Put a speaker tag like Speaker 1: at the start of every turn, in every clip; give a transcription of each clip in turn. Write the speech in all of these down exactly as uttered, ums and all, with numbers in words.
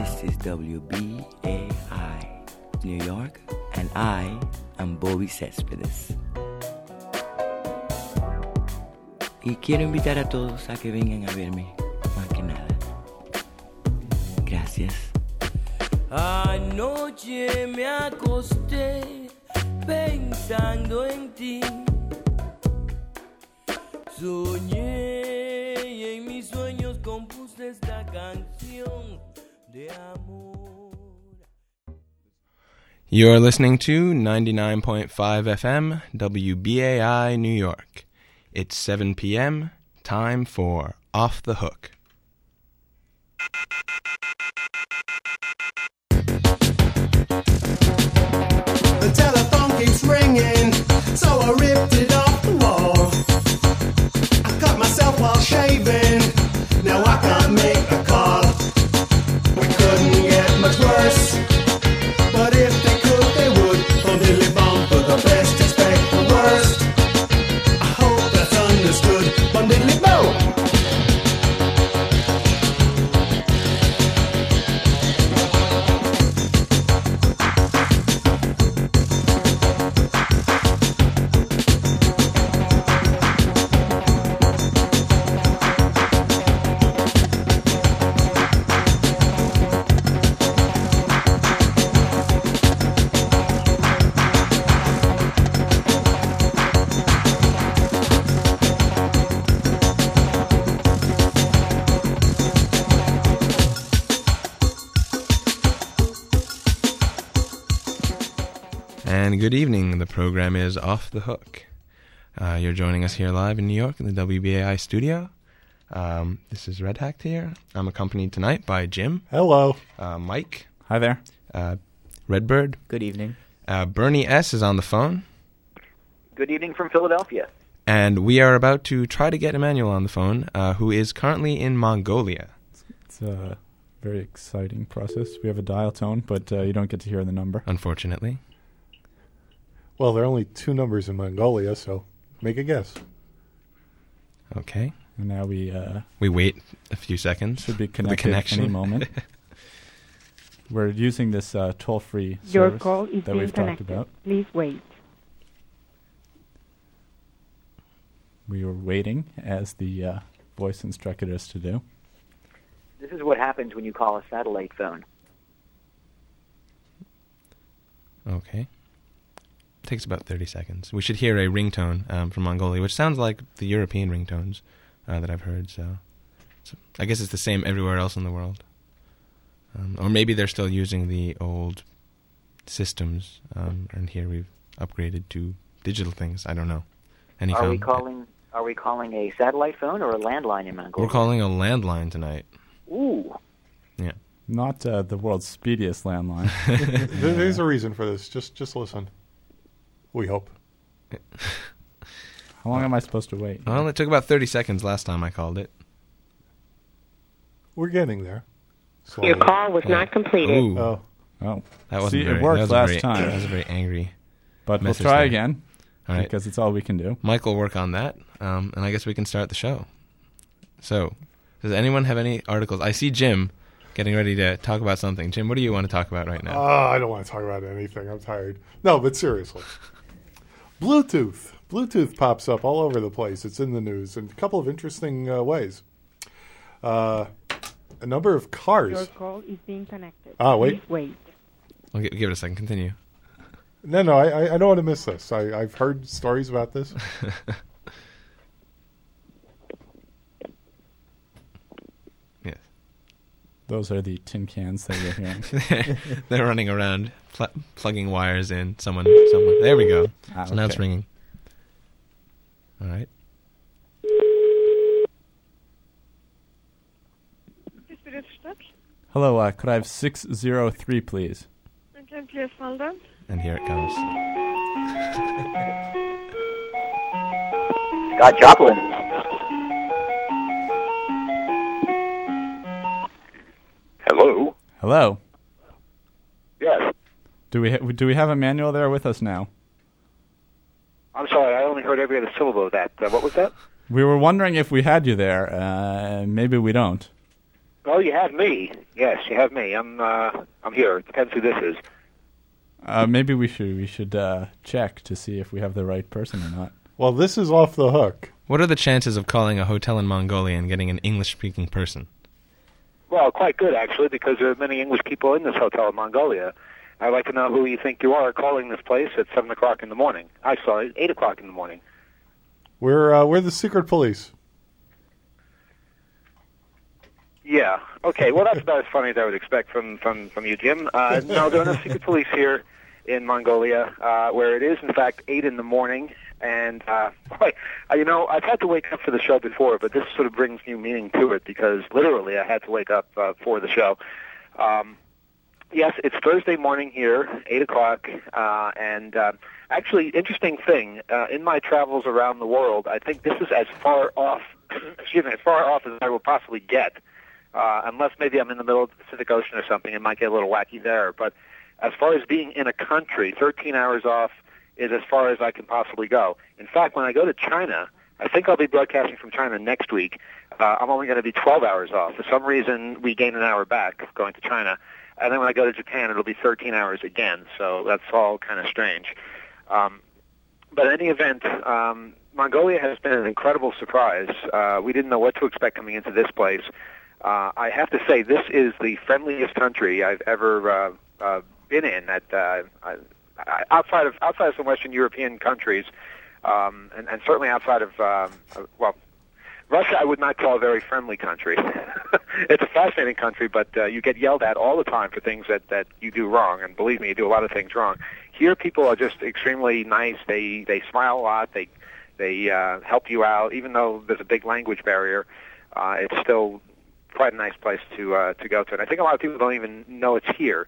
Speaker 1: This is W B A I New York, and I am Bobby Céspedes. Y quiero invitar a todos a que vengan a verme, más que nada. Gracias. Anoche me acosté pensando en ti. Soñé y en mis sueños compuse esta canción de amor.
Speaker 2: You're listening to ninety-nine point five F M, W B A I New York. It's seven p.m., time for Off the Hook.
Speaker 3: The telephone keeps ringing, so I ripped it off the wall. I cut myself while shaving, now I can't make a call. We couldn't get much worse, but if they could, they would. Bum diddly bum, for the best, expect the worst. I hope that's understood. Bum diddly bum.
Speaker 2: And good evening. The program is Off the Hook. Uh, you're joining us here live in New York in the W B A I studio. Um, this is Red Hacked here. I'm accompanied tonight by Jim.
Speaker 4: Hello.
Speaker 2: Uh, Mike.
Speaker 5: Hi there.
Speaker 2: Uh, Redbird.
Speaker 6: Good evening.
Speaker 2: Uh, Bernie S. is on the phone.
Speaker 7: Good evening from Philadelphia.
Speaker 2: And we are about to try to get Emmanuel on the phone, uh, who is currently in Mongolia.
Speaker 5: It's a very exciting process. We have a dial tone, but uh, you don't get to hear the number.
Speaker 2: Unfortunately.
Speaker 4: Well, there are only two numbers in Mongolia, so make a guess.
Speaker 2: Okay.
Speaker 5: And now we uh,
Speaker 2: we wait a few seconds.
Speaker 5: Should be
Speaker 2: for the
Speaker 5: connected
Speaker 2: connection.
Speaker 5: any moment. We're using this uh, toll-free
Speaker 8: Your
Speaker 5: service
Speaker 8: call is
Speaker 5: that
Speaker 8: being
Speaker 5: we've
Speaker 8: connected.
Speaker 5: talked about.
Speaker 8: Please wait.
Speaker 5: We were waiting, as the uh, voice instructed us to do.
Speaker 7: This is what happens when you call a satellite phone.
Speaker 2: Okay. Takes about thirty seconds. We should hear a ringtone um, from Mongolia, which sounds like the European ringtones uh, that I've heard. So, so I guess it's the same everywhere else in the world. Um, or maybe they're still using the old systems, um, and here we've upgraded to digital things. I don't know. Any
Speaker 7: Are we
Speaker 2: phone?
Speaker 7: calling? Are we calling a satellite phone or a landline in Mongolia?
Speaker 2: We're calling a landline tonight.
Speaker 7: Ooh.
Speaker 2: Yeah.
Speaker 5: Not uh, the world's speediest landline.
Speaker 4: There- There's a reason for this. Just, just listen. We hope.
Speaker 5: How long am I supposed to wait?
Speaker 2: Well, it took about thirty seconds last time I called it.
Speaker 4: We're getting there. Slowly.
Speaker 8: Your call was
Speaker 2: Yeah.
Speaker 8: not completed.
Speaker 2: Ooh.
Speaker 4: Oh,
Speaker 5: Oh,
Speaker 2: That wasn't
Speaker 5: See,
Speaker 2: very,
Speaker 5: it worked
Speaker 2: that was
Speaker 5: last
Speaker 2: very,
Speaker 5: time.
Speaker 2: That was a very angry.
Speaker 5: But we'll
Speaker 2: message
Speaker 5: try
Speaker 2: there.
Speaker 5: again,
Speaker 2: All right.
Speaker 5: because it's all we can do.
Speaker 2: Mike will work on that, um, and I guess we can start the show. So, does anyone have any articles? I see Jim getting ready to talk about something. Jim, what do you want to talk about right now?
Speaker 4: uh, I don't want to talk about anything. I'm tired. No, but seriously. Bluetooth. Bluetooth pops up all over the place. It's in the news in a couple of interesting uh, ways. Uh, a number of
Speaker 8: Your
Speaker 4: cars.
Speaker 8: call is being connected.
Speaker 4: Ah, wait.
Speaker 8: Please wait.
Speaker 2: I'll gi- give it a second. Continue.
Speaker 4: No, no, I, I- I don't want to miss this. I, I've heard stories about this.
Speaker 2: Yes.
Speaker 5: Those are the tin cans that you're hearing.
Speaker 2: They're running around, pl- plugging wires in. Someone, someone. There we go.
Speaker 5: Ah,
Speaker 2: So now it's
Speaker 5: okay.
Speaker 2: ringing. All right.
Speaker 5: Hello, uh, could I have six zero three, please?
Speaker 8: Okay, please hold on.
Speaker 2: And here it comes.
Speaker 7: Scott Joplin. Hello.
Speaker 5: Hello.
Speaker 7: Yes.
Speaker 5: Do we ha- do we have Emmanuel there with us now?
Speaker 7: I'm sorry. I only heard every other syllable of that. Uh, what was that?
Speaker 5: We were wondering if we had you there. Uh, maybe we don't.
Speaker 6: Well, you have me. Yes, you have me. I'm uh, I'm here. It depends who this is.
Speaker 5: Uh, maybe we should we should uh, check to see if we have the right person or not.
Speaker 4: Well, this is off the hook.
Speaker 2: What are the chances of calling a hotel in Mongolia and getting an English-speaking person?
Speaker 6: Well, quite good, actually, because there are many English people in this hotel in Mongolia. I'd like to know who you think you are calling this place at seven o'clock in the morning. I saw it, eight o'clock in the morning.
Speaker 4: We're uh, we're the secret police.
Speaker 6: Yeah. Okay. Well, that's about as funny as I would expect from from from you, Jim. Uh, no, there are no secret police here in Mongolia, uh, where it is in fact eight in the morning. And uh, boy, uh, you know, I've had to wake up for the show before, but this sort of brings new meaning to it because literally I had to wake up uh, for the show. Um, yes, it's Thursday morning here, eight o'clock, uh, and uh, actually, interesting thing uh, in my travels around the world, I think this is as far off, excuse me, as far off as I will possibly get. Uh, unless maybe I'm in the middle of the Pacific Ocean or something, it might get a little wacky there. But as far as being in a country, thirteen hours off is as far as I can possibly go. In fact, when I go to China, I think I'll be broadcasting from China next week. Uh, I'm only going to be twelve hours off. For some reason, we gain an hour back going to China. And then when I go to Japan, it'll be thirteen hours again. So that's all kind of strange. Um, but in any event, um, Mongolia has been an incredible surprise. Uh, we didn't know what to expect coming into this place. Uh, I have to say, this is the friendliest country I've ever uh, uh, been in. At uh, I, I, outside of outside of some Western European countries, um, and, and certainly outside of um, uh, well, Russia, I would not call a very friendly country. It's a fascinating country, but uh, you get yelled at all the time for things that, that you do wrong. And believe me, you do a lot of things wrong. Here, people are just extremely nice. They they smile a lot. They they uh, help you out, even though there's a big language barrier. Uh, it's still quite a nice place to uh, to go to, and I think a lot of people don't even know it's here.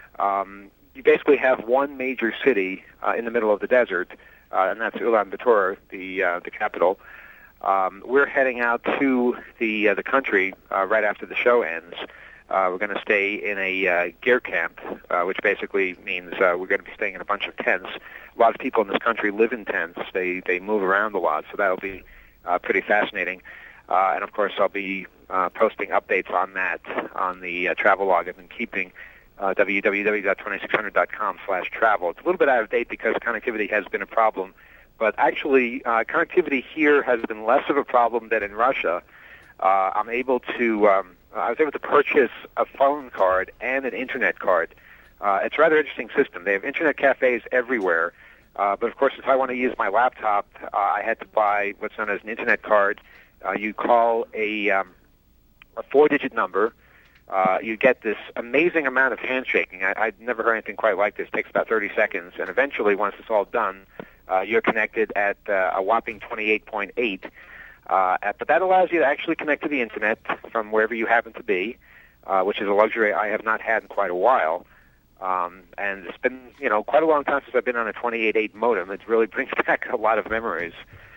Speaker 6: Um, you basically have one major city uh, in the middle of the desert, uh, and that's Ulaanbaatar, the uh, the capital. Um, we're heading out to the uh, the country uh, right after the show ends. Uh, we're going to stay in a uh, gear camp, uh, which basically means uh, we're going to be staying in a bunch of tents. A lot of people in this country live in tents. They they move around a lot, so that'll be uh, pretty fascinating. Uh, and of course, I'll be uh, posting updates on that on the uh, travel log I've been keeping, uh, w w w dot twenty-six hundred dot com slash travel. It's a little bit out of date because connectivity has been a problem, but actually uh, connectivity here has been less of a problem than in Russia. Uh, I'm able to, um, I was able to purchase a phone card and an internet card. Uh, it's a rather interesting system. They have internet cafes everywhere, uh, but of course, if I want to use my laptop, uh, I had to buy what's known as an internet card. Uh, you call a, um, a four-digit number. Uh, you get this amazing amount of handshaking. I, I've never heard anything quite like this. It takes about thirty seconds, and eventually, once it's all done, uh, you're connected at uh, a whopping twenty-eight point eight. Uh, at, but that allows you to actually connect to the internet from wherever you happen to be, uh, which is a luxury I have not had in quite a while. Um, and it's been, you know, quite a long time since I've been on a twenty-eight point eight modem. It really brings back a lot of memories.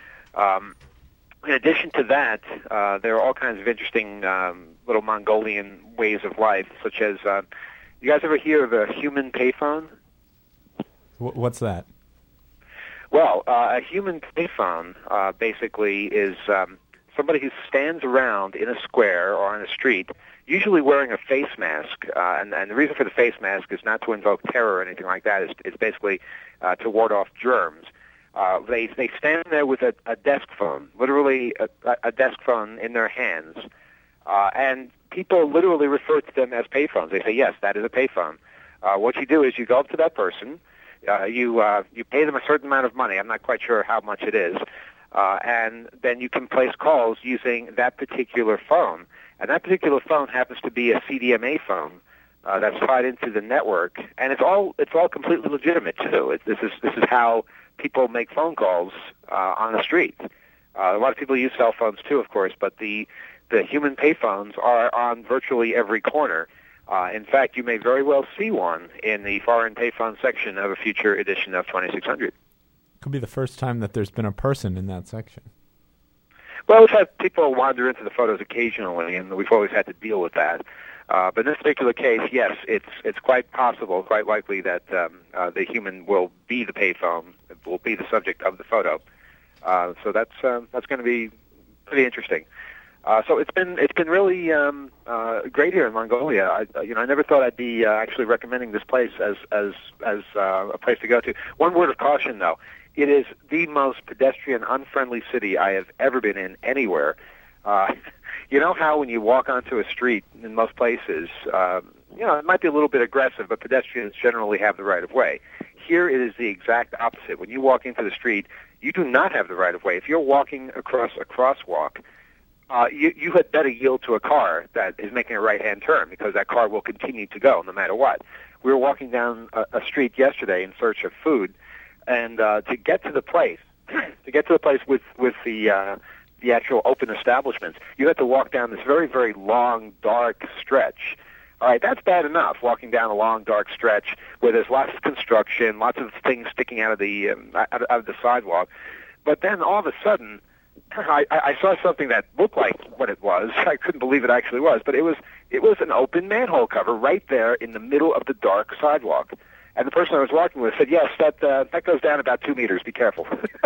Speaker 6: Um, In addition to that, uh, there are all kinds of interesting um, little Mongolian ways of life, such as, uh, you guys ever hear of a human payphone?
Speaker 5: W- what's that?
Speaker 6: Well, uh, a human payphone uh, basically is um, somebody who stands around in a square or on a street, usually wearing a face mask. Uh, and, and the reason for the face mask is not to invoke terror or anything like that. It's, it's basically uh, to ward off germs. Uh, they they stand there with a, a desk phone, literally a, a desk phone in their hands, uh, and people literally refer to them as payphones. They say, yes, that is a payphone. Uh, what you do is you go up to that person, uh, you uh, you pay them a certain amount of money. I'm not quite sure how much it is, uh, and then you can place calls using that particular phone. And that particular phone happens to be a C D M A phone uh, that's tied into the network, and it's all it's all completely legitimate too. It, this is this is how people make phone calls uh, on the street. Uh, a lot of people use cell phones too, of course, but the the human payphones are on virtually every corner. Uh, in fact, you may very well see one in the foreign payphone section of a future edition of twenty-six hundred.
Speaker 5: Could be the first time that there's been a person in that section.
Speaker 6: Well, we've had people wander into the photos occasionally, and we've always had to deal with that. Uh, but in this particular case, yes, it's it's quite possible, quite likely that um, uh, the human will be the payphone, will be the subject of the photo. Uh, so that's uh, that's going to be pretty interesting. Uh, so it's been it's been really um, uh, great here in Mongolia. I, you know, I never thought I'd be uh, actually recommending this place as as as uh, a place to go to. One word of caution, though: it is the most pedestrian, unfriendly city I have ever been in anywhere. Uh, you know how when you walk onto a street in most places, uh, you know, it might be a little bit aggressive, but pedestrians generally have the right of way. Here it is the exact opposite. When you walk into the street, you do not have the right of way. If you're walking across a crosswalk, Uh, you, you had better yield to a car that is making a right-hand turn, because that car will continue to go no matter what. We were walking down a, a street yesterday in search of food, and uh, to get to the place, to get to the place with with the uh, the actual open establishments, you had to walk down this very very long dark stretch. All right, that's bad enough, walking down a long dark stretch where there's lots of construction, lots of things sticking out of the um, out, out of the sidewalk, but then all of a sudden, I, I saw something that looked like what it was. I couldn't believe it actually was, but it was it was an open manhole cover right there in the middle of the dark sidewalk. And the person I was walking with said, "Yes, that uh, that goes down about two meters. Be careful."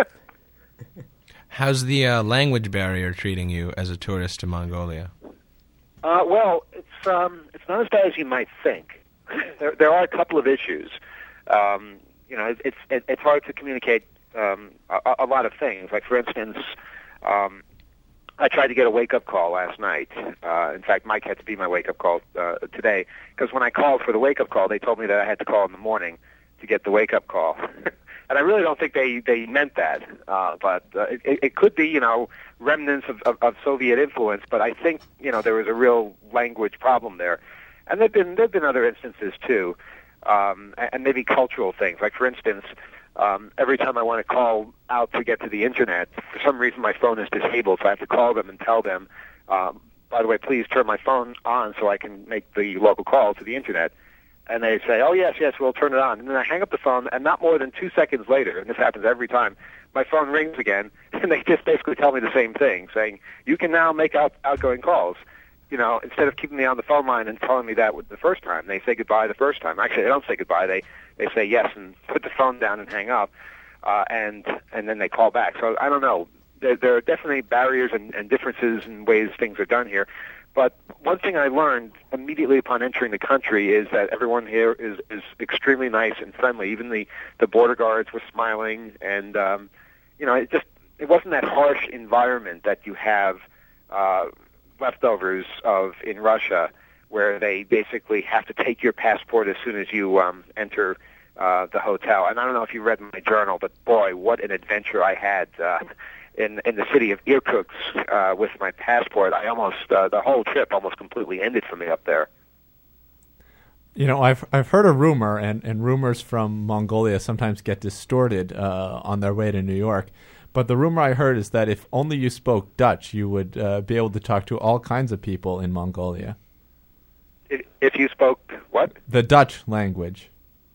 Speaker 2: How's the uh, language barrier treating you as a tourist to Mongolia?
Speaker 6: Uh, well, it's um, it's not as bad as you might think. There, there are a couple of issues. Um, you know, it, it's it, it's hard to communicate um, a, a lot of things. Like, for instance, um, I tried to get a wake-up call last night. Uh, in fact, Mike had to be my wake-up call uh, today, because when I called for the wake-up call, they told me that I had to call in the morning to get the wake-up call. And I really don't think they, they meant that. Uh, but uh, it, it could be, you know, remnants of, of, of Soviet influence, but I think, you know, there was a real language problem there. And there have been, there have been other instances, too, um, and maybe cultural things. Like, for instance, um, every time I want to call out to get to the Internet, for some reason my phone is disabled, so I have to call them and tell them, um, by the way, please turn my phone on so I can make the local call to the Internet. And they say, oh, yes, yes, we'll turn it on. And then I hang up the phone, and not more than two seconds later, and this happens every time, my phone rings again, and they just basically tell me the same thing, saying, you can now make out outgoing calls. You know, instead of keeping me on the phone line and telling me that the first time, they say goodbye the first time. Actually, they don't say goodbye. They they say yes and put the phone down and hang up, uh, and and then they call back. So I don't know. There, there are definitely barriers and, and differences in ways things are done here. But one thing I learned immediately upon entering the country is that everyone here is, is extremely nice and friendly. Even the, the border guards were smiling, and um, you know, it just it wasn't that harsh environment that you have uh, leftovers of in Russia, where they basically have to take your passport as soon as you um, enter uh, the hotel. And I don't know if you read my journal, but boy, what an adventure I had. Uh, In, in the city of Irkutsk uh, with my passport. I almost uh, the whole trip almost completely ended for me up there.
Speaker 5: You know, I've I've heard a rumor, and, and rumors from Mongolia sometimes get distorted uh, on their way to New York. But the rumor I heard is that if only you spoke Dutch, you would uh, be able to talk to all kinds of people in Mongolia.
Speaker 6: If, if you spoke what?
Speaker 5: The Dutch language.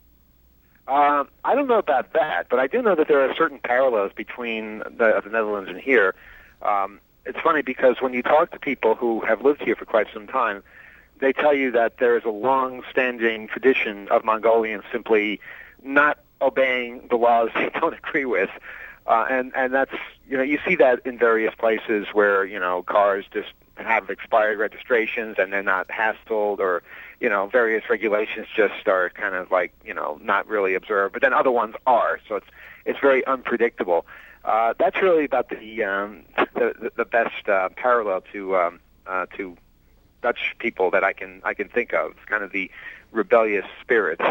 Speaker 6: Um, I don't know about that, but I do know that there are certain parallels between the, the Netherlands and here. Um, it's funny because when you talk to people who have lived here for quite some time, they tell you that there is a long-standing tradition of Mongolians simply not obeying the laws they don't agree with. Uh, and, and that's, you know, you see that in various places where, you know, cars just have expired registrations and they're not hassled, or, you know, various regulations just are kind of like, you know, not really observed, but then other ones are. So it's it's very unpredictable. Uh, that's really about the um, the, the best uh, parallel to um, uh, to Dutch people that I can I can think of. It's kind of the rebellious spirit.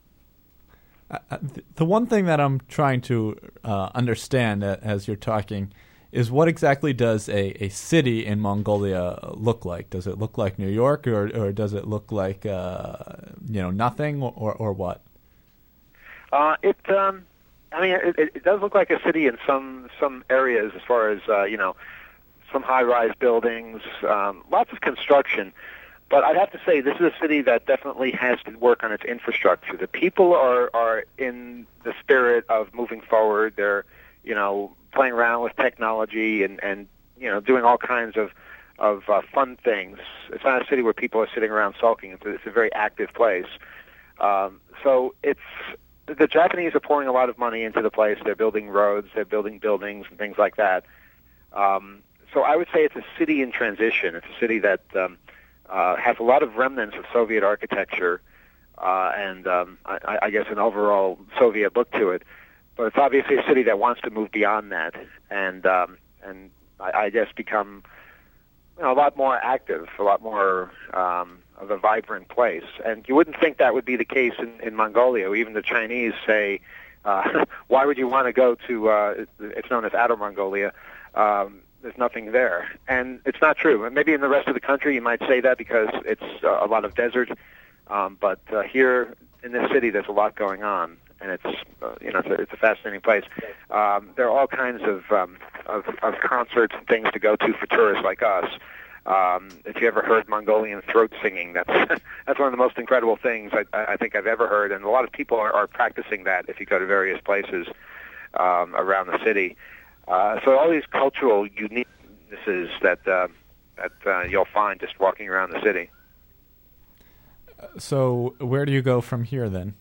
Speaker 5: Uh, the one thing that I'm trying to uh, understand uh, as you're talking is what exactly does a, a city in Mongolia look like? Does it look like New York, or, or does it look like uh, you know nothing, or or what?
Speaker 6: Uh, it um, I mean, it, it does look like a city in some some areas, as far as uh, you know, some high-rise buildings, um, lots of construction. But I'd have to say this is a city that definitely has to work on its infrastructure. The people are are in the spirit of moving forward. They're, you know, playing around with technology and, and you know, doing all kinds of of uh, fun things. It's not a city where people are sitting around sulking. It's a, it's a very active place. Um, so it's the Japanese are pouring a lot of money into the place. They're building roads, they're building buildings and things like that. Um, so I would say it's a city in transition. It's a city that um, uh, has a lot of remnants of Soviet architecture uh, and um, I, I guess an overall Soviet look to it. But it's obviously a city that wants to move beyond that and um, and I, I guess become you know, a lot more active, a lot more um, of a vibrant place. And you wouldn't think that would be the case in, in Mongolia. Even the Chinese say, uh, why would you want to go to, uh, it's known as Outer Mongolia, um, there's nothing there. And it's not true. Maybe in the rest of the country you might say that because it's uh, a lot of desert. Um, but uh, here in this city there's a lot going on. And it's, uh, you know, it's a, it's a fascinating place. Um, there are all kinds of, um, of of concerts and things to go to for tourists like us. Um, if you ever heard Mongolian throat singing, that's that's one of the most incredible things I, I think I've ever heard. And a lot of people are, are practicing that if you go to various places um, around the city. Uh, so all these cultural uniquenesses that uh, that uh, you'll find just walking around the city.
Speaker 5: So where do you go from here then?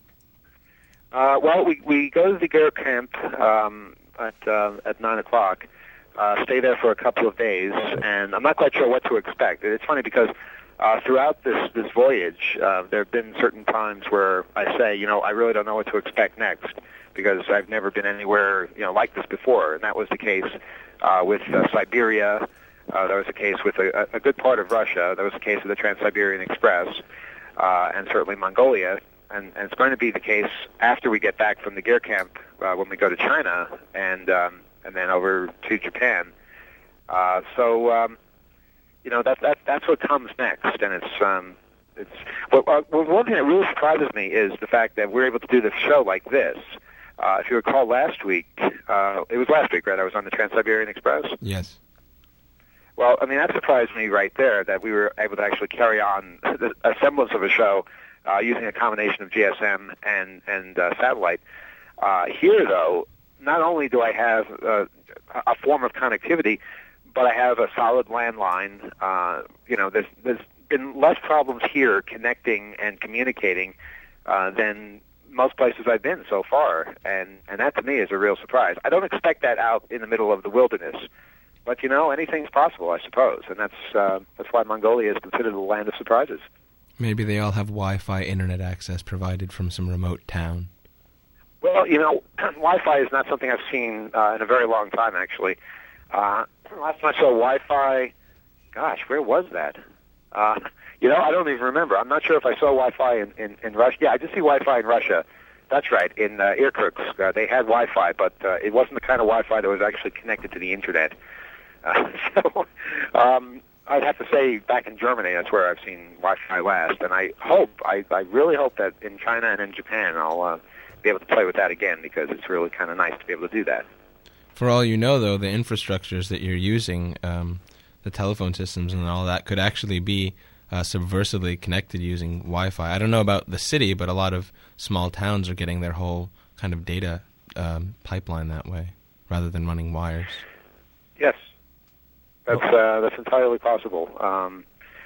Speaker 6: Uh, well, we we go to the Ger camp um, at uh, at nine o'clock. Uh, stay there for a couple of days, and I'm not quite sure what to expect. It's funny because uh, throughout this this voyage, uh, there have been certain times where I say, you know, I really don't know what to expect next because I've never been anywhere, you know, like this before, and that was the case uh, with uh, Siberia. Uh, that was the case with a, a good part of Russia. That was the case with the Trans-Siberian Express, uh, and certainly Mongolia. And, and it's going to be the case after we get back from the Ger camp uh, when we go to China and um, and then over to Japan. Uh, so um, you know that that that's what comes next, and it's um, it's well, uh, well, one thing that really surprises me is the fact that we're able to do this show like this. Uh, if you recall last week, uh, it was last week, right? I was on the Trans-Siberian Express.
Speaker 2: Yes.
Speaker 6: Well, I mean that surprised me right there that we were able to actually carry on a semblance of a show. Uh, using a combination of G S M and and uh, satellite. Uh, here, though, not only do I have uh, a form of connectivity, but I have a solid landline. Uh, you know, there's there's been less problems here connecting and communicating uh, than most places I've been so far, and and that to me is a real surprise. I don't expect that out in the middle of the wilderness, but you know, anything's possible, I suppose, and that's uh, that's why Mongolia is considered the land of surprises.
Speaker 2: Maybe they all have Wi-Fi internet access provided from some remote town.
Speaker 6: Well, you know, Wi-Fi is not something I've seen uh, in a very long time, actually. Uh, last time I saw Wi-Fi, gosh, where was that? Uh, you know, I don't even remember. I'm not sure if I saw Wi-Fi in, in, in Russia. Yeah, I did see Wi-Fi in Russia. That's right, in uh, Irkutsk. Uh, they had Wi-Fi, but uh, it wasn't the kind of Wi-Fi that was actually connected to the Internet. Uh, so... Um, I'd have to say back in Germany, that's where I've seen Wi-Fi last, and I hope, I, I really hope that in China and in Japan I'll uh, be able to play with that again because it's really kind of nice to be able to do that.
Speaker 2: For all you know, though, the infrastructures that you're using, um, the telephone systems and all that, could actually be uh, subversively connected using Wi-Fi. I don't know about the city, but a lot of small towns are getting their whole kind of data um, pipeline that way rather than running wires.
Speaker 6: Yes. That's uh, that's entirely possible. Um,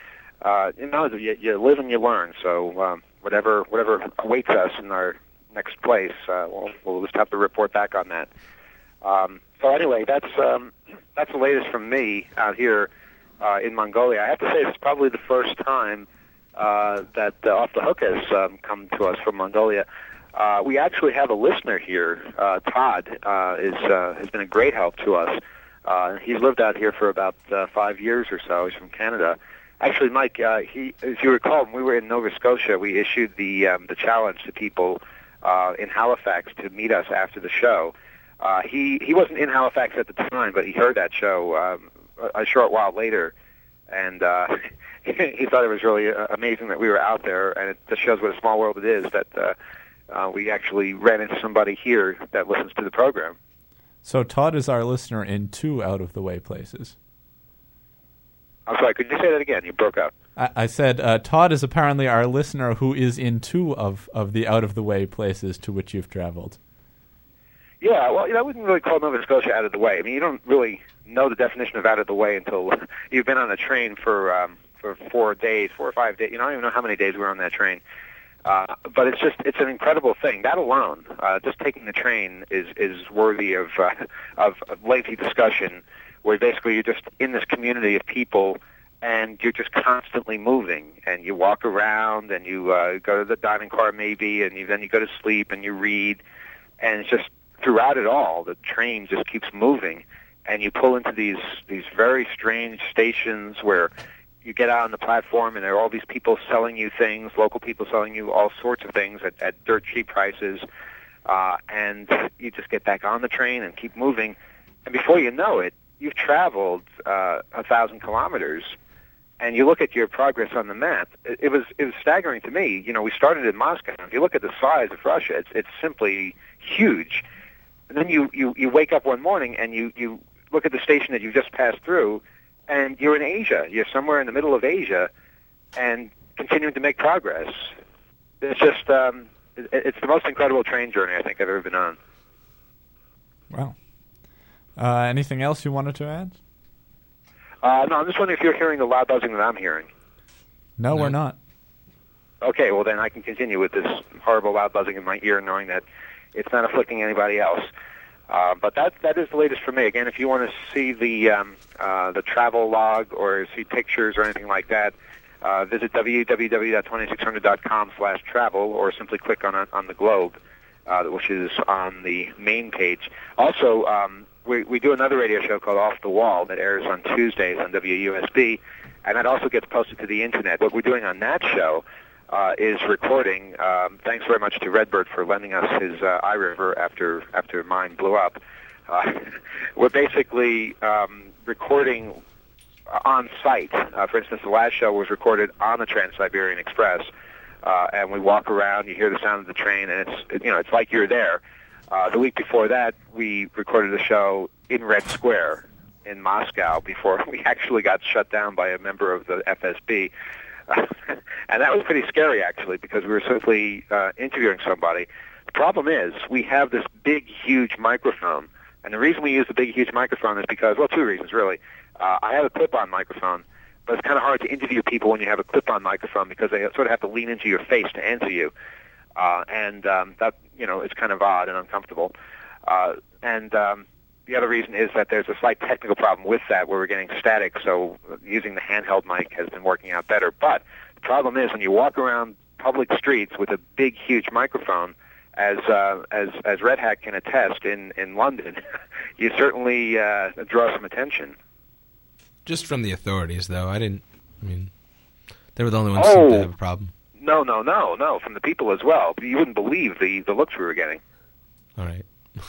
Speaker 6: uh, you know, you, you live and you learn. So um, whatever whatever awaits us in our next place, uh, we'll, we'll just have to report back on that. Um, so anyway, that's um, that's the latest from me out here uh, in Mongolia. I have to say, it's probably the first time uh, that uh, Off the Hook has um, come to us from Mongolia. Uh, we actually have a listener here. Uh, Todd uh, is uh, has been a great help to us. Uh, he's lived out here for about uh, five years or so. He's from Canada. Actually, Mike, uh, he, as you recall, when we were in Nova Scotia, we issued the um, the challenge to people uh, in Halifax to meet us after the show. Uh, he he wasn't in Halifax at the time, but he heard that show um, a, a short while later, and uh, he thought it was really uh, amazing that we were out there, and it just shows what a small world it is that uh, uh, we actually ran into somebody here that listens to the program.
Speaker 5: So Todd is our listener in two out-of-the-way places.
Speaker 6: I'm sorry, could you say that again? You broke up.
Speaker 5: I, I said uh, Todd is apparently our listener who is in two of, of the out-of-the-way places to which you've traveled.
Speaker 6: Yeah, well, you know, I wouldn't really call Nova Scotia out of the way. I mean, you don't really know the definition of out of the way until you've been on a train for um, for four days, four or five days. You know, I don't even know how many days we were on that train. Uh, but it's just, it's an incredible thing. That alone, uh, just taking the train is, is worthy of, uh, of, of lengthy discussion where basically you're just in this community of people and you're just constantly moving, and you walk around and you uh, go to the dining car maybe, and you, then you go to sleep and you read, and it's just throughout it all, the train just keeps moving, and you pull into these these very strange stations where you get out on the platform and there are all these people selling you things, local people selling you all sorts of things at, at dirt cheap prices, uh, and you just get back on the train and keep moving, and before you know it, you've traveled uh, a thousand kilometers. And you look at your progress on the map, it, it was it was staggering to me. You know, we started in Moscow. If you look at the size of Russia, it's it's simply huge. And then you, you, you wake up one morning and you, you look at the station that you just passed through, and you're in Asia. You're somewhere in the middle of Asia, and continuing to make progress. It's just um, it, it's the most incredible train journey I think I've ever been on.
Speaker 5: Wow. Uh, anything else you wanted to add?
Speaker 6: Uh, no, I'm just wondering if you're hearing the loud buzzing that I'm hearing.
Speaker 5: No, no, we're not.
Speaker 6: Okay, well then I can continue with this horrible loud buzzing in my ear, knowing that it's not afflicting anybody else. Uh, but that that is the latest for me. Again, if you want to see the um, uh, the travel log or see pictures or anything like that, uh, visit w w w dot twenty-six hundred dot com slash travel, or simply click on on the globe, uh, which is on the main page. Also, um, we we do another radio show called Off the Wall that airs on Tuesdays on W U S B, and that also gets posted to the internet. What we're doing on that show uh, is recording. Um, thanks very much to Redbird for lending us his uh, iRiver after after mine blew up. Uh, we're basically um, recording on site. Uh, for instance, the last show was recorded on the Trans-Siberian Express, uh, and we walk around. You hear the sound of the train, and it's you know it's like you're there. Uh, the week before that, we recorded a show in Red Square in Moscow before we actually got shut down by a member of the F S B. Uh, and that was pretty scary, actually, because we were simply uh, interviewing somebody. The problem is we have this big, huge microphone. And the reason we use the big, huge microphone is because, well, two reasons, really. Uh, I have a clip-on microphone, but it's kind of hard to interview people when you have a clip-on microphone because they sort of have to lean into your face to answer you. Uh, and um, that, you know, it's kind of odd and uncomfortable. Uh, and um, the other reason is that there's a slight technical problem with that where we're getting static, so using the handheld mic has been working out better. But the problem is when you walk around public streets with a big, huge microphone, as uh, as as Red Hat can attest in, in London, you certainly uh, draw some attention.
Speaker 2: Just from the authorities, though. I didn't, I mean, they were the only ones
Speaker 6: oh.
Speaker 2: who seemed to have a problem.
Speaker 6: No, no, no, no, from the people as well. You wouldn't believe the, the looks we were getting.
Speaker 2: All right.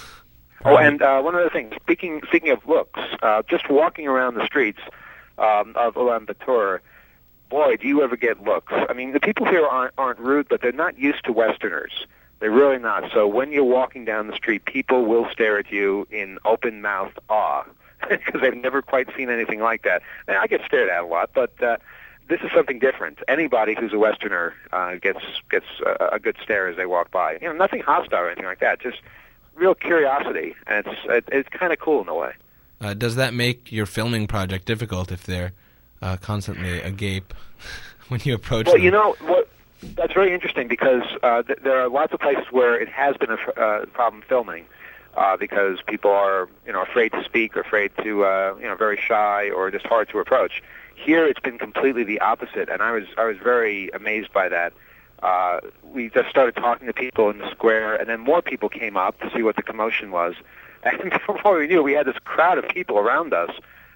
Speaker 6: Oh, and uh, one other thing. Speaking speaking of looks, uh, just walking around the streets um, of Ulaanbaatar, boy, do you ever get looks. I mean, the people here aren't, aren't rude, but they're not used to Westerners. They're really not. So when you're walking down the street, people will stare at you in open-mouthed awe because they've never quite seen anything like that. And I get stared at a lot, but uh, this is something different. Anybody who's a Westerner uh, gets gets a, a good stare as they walk by. You know, nothing hostile or anything like that. Just real curiosity, and it's it, it's kind of cool in a way.
Speaker 2: Uh, does that make your filming project difficult if they're uh, constantly agape when you approach
Speaker 6: well,
Speaker 2: them?
Speaker 6: Well, you know what? That's very interesting because uh, th- there are lots of places where it has been a f- uh, problem filming uh, because people are you know afraid to speak, or afraid to uh, you know very shy, or just hard to approach. Here, it's been completely the opposite, and I was I was very amazed by that. Uh, we just started talking to people in the square, and then more people came up to see what the commotion was. And before we knew, we had this crowd of people around us,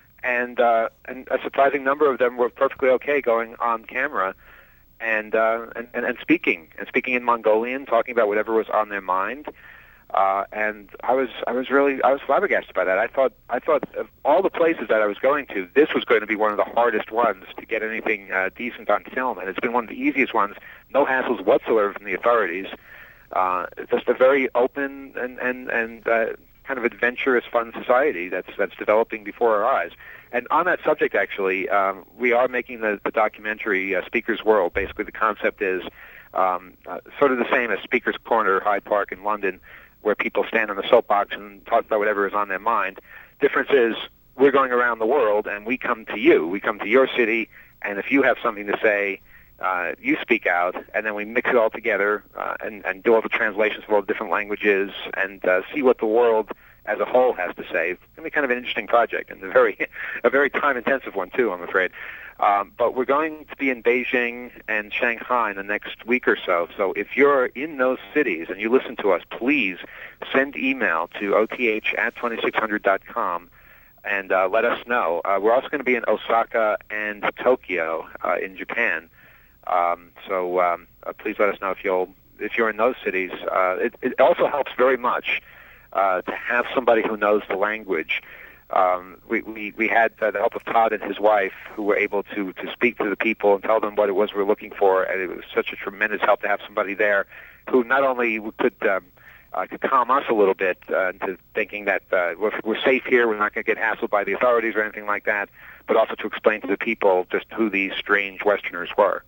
Speaker 6: and uh, and a surprising number of them were perfectly okay going on camera and, uh, and, and and speaking and speaking in Mongolian, talking about whatever was on their mind. Uh, and I was I was really I was flabbergasted by that. I thought I thought of all the places that I was going to, this was going to be one of the hardest ones to get anything uh, decent on film, and it's been one of the easiest ones. No hassles whatsoever from the authorities. Uh, just a very open and and and uh, kind of adventurous, fun society that's that's developing before our eyes. And on that subject, actually, um, we are making the, the documentary uh, Speaker's World. Basically, the concept is um, uh, sort of the same as Speaker's Corner, Hyde Park in London, where people stand on the soapbox and talk about whatever is on their mind. Difference is we're going around the world, and we come to you. We come to your city, and if you have something to say, uh, you speak out, and then we mix it all together uh, and, and do all the translations of all the different languages and uh, see what the world as a whole has to say. It's going to be kind of an interesting project, and a very, a very time-intensive one, too, I'm afraid. Um, but we're going to be in Beijing and Shanghai in the next week or so. So if you're in those cities and you listen to us, please send email to O T H at twenty-six hundred dot com and uh, let us know. Uh, we're also going to be in Osaka and Tokyo uh, in Japan. Um, so um, uh, please let us know if you'll if you're in those cities. Uh, it, it also helps very much uh, to have somebody who knows the language. Um, we, we, we had uh, the help of Todd and his wife, who were able to, to speak to the people and tell them what it was we were looking for, and it was such a tremendous help to have somebody there who not only could um, uh, could calm us a little bit uh, into thinking that uh, we're, we're safe here, we're not going to get hassled by the authorities or anything like that, but also to explain to the people just who these strange Westerners were.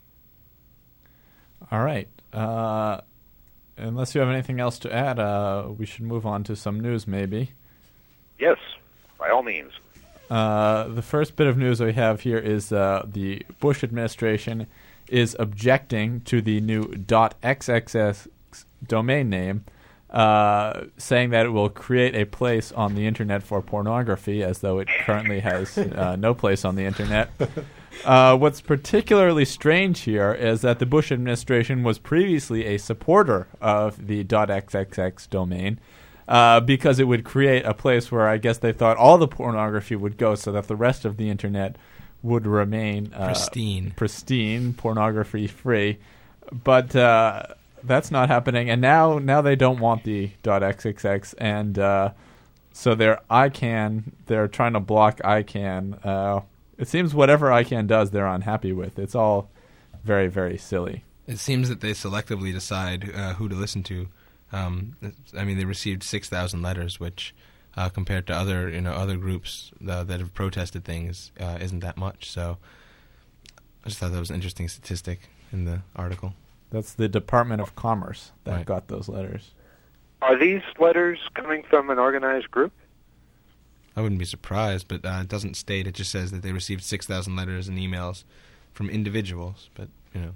Speaker 5: All right. Uh, unless you have anything else to add, uh, we should move on to some news, maybe.
Speaker 6: Yes. By all means.
Speaker 5: Uh, the first bit of news we have here is uh, the Bush administration is objecting to the new .xxx domain name, uh, saying that it will create a place on the internet for pornography, as though it currently has uh, no place on the internet. Uh, what's particularly strange here is that the Bush administration was previously a supporter of the .xxx domain, Uh, because it would create a place where I guess they thought all the pornography would go, so that the rest of the internet would remain uh,
Speaker 2: Pristine.
Speaker 5: pristine, pornography-free. But uh, that's not happening, and now now they don't want the .xxx, and uh, so they're I CANN, they're trying to block I CANN. Uh, it seems whatever I CANN does, they're unhappy with. It's all very, very silly.
Speaker 2: It seems that they selectively decide uh, who to listen to. Um, I mean, they received six thousand letters, which, uh, compared to other, you know, other groups uh, that have protested things, uh, isn't that much. So, I just thought that was an interesting statistic in the article.
Speaker 5: That's the Department of Commerce that
Speaker 2: Right.
Speaker 5: got those letters.
Speaker 6: Are these letters coming from an organized group?
Speaker 2: I wouldn't be surprised, but uh, it doesn't state. It just says that they received six thousand letters and emails from individuals. But you know.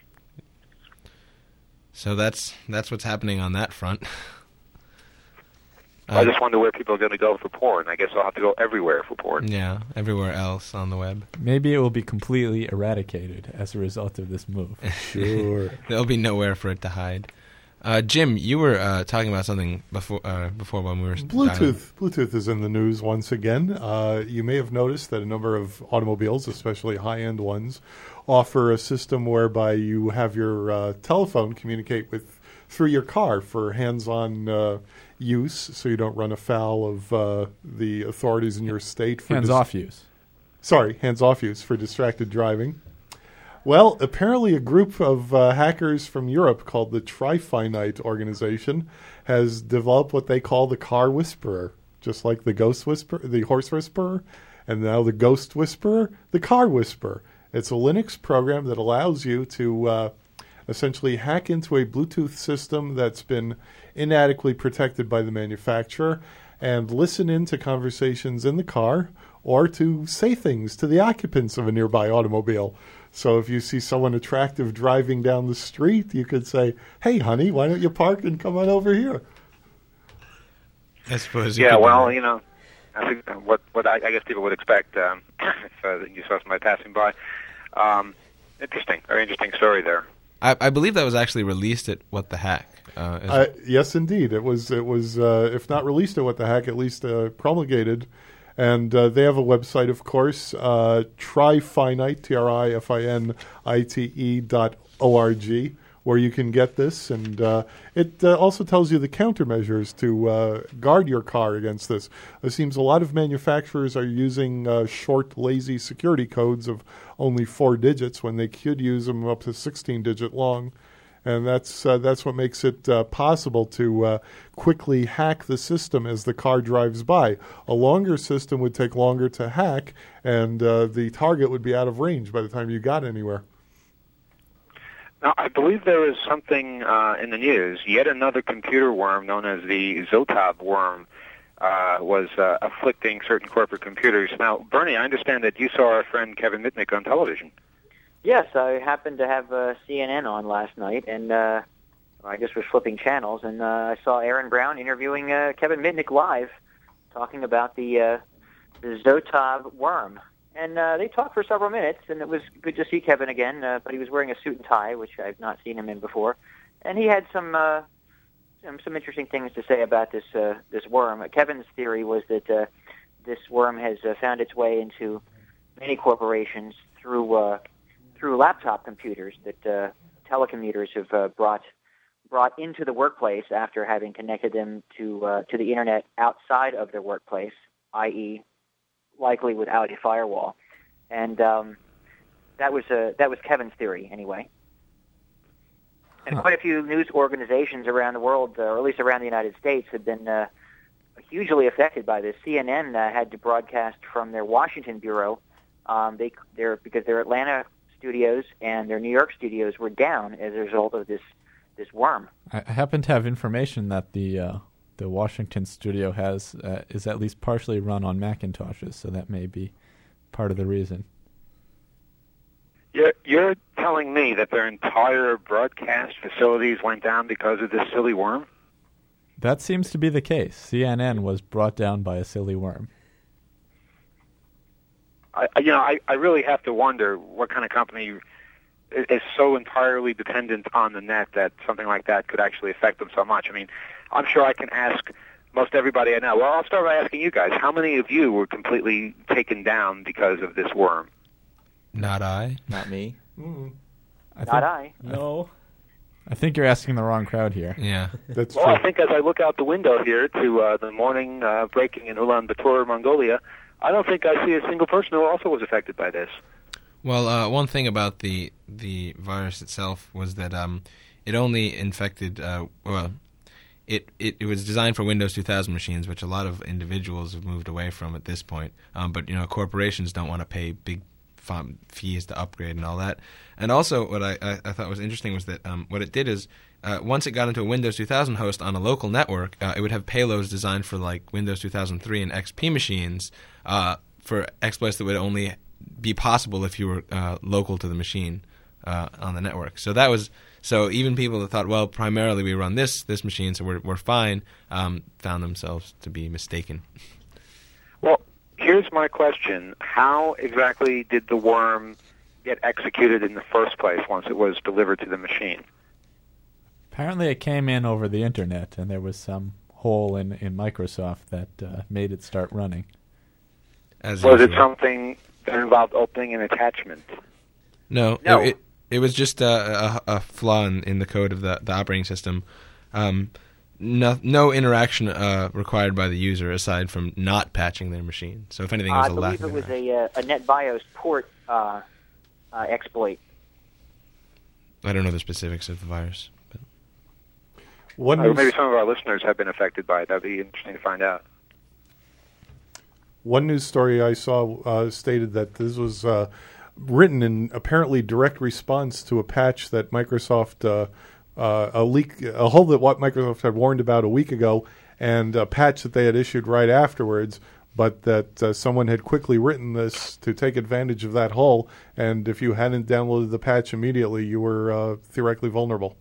Speaker 2: So that's that's what's happening on that front. uh,
Speaker 6: I just wonder where people are going to go for porn. I guess I'll have to go everywhere for porn.
Speaker 2: Yeah, everywhere else on the web.
Speaker 5: Maybe it will be completely eradicated as a result of this move.
Speaker 4: Sure.
Speaker 2: There'll be nowhere for it to hide. Uh, Jim, you were uh, talking about something before uh, before when we were...
Speaker 4: Bluetooth. Bluetooth is in the news once again. Uh, you may have noticed that a number of automobiles, especially high-end ones, offer a system whereby you have your uh, telephone communicate with through your car for hands-on uh, use, so you don't run afoul of uh, the authorities in your state. For
Speaker 5: Hands-off
Speaker 4: dis-
Speaker 5: use.
Speaker 4: Sorry, hands-off use for distracted driving. Well, apparently a group of uh, hackers from Europe called the Trifinite organization has developed what they call the Car Whisperer, just like the Ghost Whisperer, the Horse Whisperer, and now the Ghost Whisperer, the Car Whisperer. It's a Linux program that allows you to uh, essentially hack into a Bluetooth system that's been inadequately protected by the manufacturer and listen into conversations in the car or to say things to the occupants of a nearby automobile. So if you see someone attractive driving down the street, you could say, "Hey, honey, why don't you park and come on over here?"
Speaker 2: I suppose. You
Speaker 6: Yeah,
Speaker 2: could,
Speaker 6: well,
Speaker 2: uh,
Speaker 6: you know, I think what what I, I guess people would expect um, if uh, you saw somebody passing by. Um, interesting, very interesting story there.
Speaker 2: I, I believe that was actually released at What the Hack. Uh, is-
Speaker 4: Uh, yes, indeed. It was, It was, uh, if not released at What the Hack, at least uh, promulgated. And uh, they have a website, of course, uh, Trifinite, T R I F I N I T E dot O R G, where you can get this. And uh, it uh, also tells you the countermeasures to uh, guard your car against this. It seems a lot of manufacturers are using uh, short, lazy security codes of only four digits when they could use them up to sixteen-digit long. And that's uh, that's what makes it uh, possible to uh, quickly hack the system as the car drives by. A longer system would take longer to hack, and uh, the target would be out of range by the time you got anywhere.
Speaker 6: Now, I believe there is something uh, in the news. Yet another computer worm known as the Zotab worm uh, was uh, afflicting certain corporate computers. Now, Bernie, I understand that you saw our friend Kevin Mitnick on television.
Speaker 7: Yes, I happened to have uh, C N N on last night, and uh, I just was flipping channels, and uh, I saw Aaron Brown interviewing uh, Kevin Mitnick live, talking about the uh, the Zotov worm. And uh, they talked for several minutes, and it was good to see Kevin again, uh, but he was wearing a suit and tie, which I've not seen him in before. And he had some uh, some, some interesting things to say about this uh, this worm. Kevin's theory was that uh, this worm has uh, found its way into many corporations through uh, through laptop computers that uh, telecommuters have uh, brought brought into the workplace after having connected them to uh, to the internet outside of their workplace, that is, likely without a firewall. And um, that was uh, that was Kevin's theory, anyway. And
Speaker 5: Huh.
Speaker 7: quite a few news organizations around the world, uh, or at least around the United States, have been uh, hugely affected by this. C N N uh, had to broadcast from their Washington bureau. Um, they, they're, because their Atlanta studios and their New York studios were down as a result of this this worm.
Speaker 5: I I happen to have information that the uh, the Washington studio has uh, is at least partially run on Macintoshes, so that may be part of the reason.
Speaker 6: You're, you're telling me that their entire broadcast facilities went down because of this silly worm?
Speaker 5: That seems to be the case. C N N was brought down by a silly worm.
Speaker 6: I, I- you know, I, I really have to wonder what kind of company i- is so entirely dependent on the net that something like that could actually affect them so much. I mean, I'm sure I can ask most everybody I know. Well, I'll start by asking you guys. How many of you were completely taken down because of this worm?
Speaker 2: Not I.
Speaker 9: Not me.
Speaker 5: I
Speaker 7: Not
Speaker 5: think,
Speaker 7: I.
Speaker 9: No.
Speaker 5: I think you're asking the wrong crowd here.
Speaker 2: Yeah.
Speaker 4: That's
Speaker 6: Well,
Speaker 4: true.
Speaker 6: I think as I look out the window here to uh, the morning uh, breaking in Ulaanbaatar, Mongolia, I don't think I see a single person who also was affected by this.
Speaker 2: Well, uh, one thing about the the virus itself was that um, it only infected. Uh, well, it, it it was designed for Windows two thousand machines, which a lot of individuals have moved away from at this point. Um, but you know, corporations don't want to pay big f- fees to upgrade and all that. And also, what I, I, I thought was interesting was that um, what it did is uh, once it got into a Windows two thousand host on a local network, uh, it would have payloads designed for like Windows two thousand three and X P machines uh, for exploits that would only be possible if you were uh, local to the machine uh, on the network. So that was so even people that thought, well, primarily we run this this machine, so we're we're fine, um, found themselves to be mistaken.
Speaker 6: Well, here's my question. How exactly did the worm get executed in the first place once it was delivered to the machine?
Speaker 5: Apparently it came in over the internet, and there was some hole in, in Microsoft that uh, made it start running.
Speaker 2: As
Speaker 6: Was it
Speaker 2: usual.
Speaker 6: something that involved opening an attachment?
Speaker 2: No,
Speaker 7: No.
Speaker 2: It, it, it was just a, a, a flaw in, in the code of the, the operating system. Um, no, no interaction uh, required by the user aside from not patching their machine. So if anything, it
Speaker 7: Uh,
Speaker 2: was
Speaker 7: I
Speaker 2: a lack
Speaker 7: believe
Speaker 2: of
Speaker 7: it was
Speaker 2: interaction.
Speaker 7: a, uh, a NetBIOS port uh, uh, exploit.
Speaker 2: I don't know the specifics of the virus. But.
Speaker 4: One
Speaker 6: Or
Speaker 4: news,
Speaker 6: maybe some of our listeners have been affected by it. That would be interesting to find out.
Speaker 4: one news story I saw uh, stated that this was uh, written in apparently direct response to a patch that Microsoft, uh, uh, a leak, a hole that what Microsoft had warned about a week ago, and a patch that they had issued right afterwards, but that uh, someone had quickly written this to take advantage of that hole, and if you hadn't downloaded the patch immediately, you were uh, theoretically vulnerable.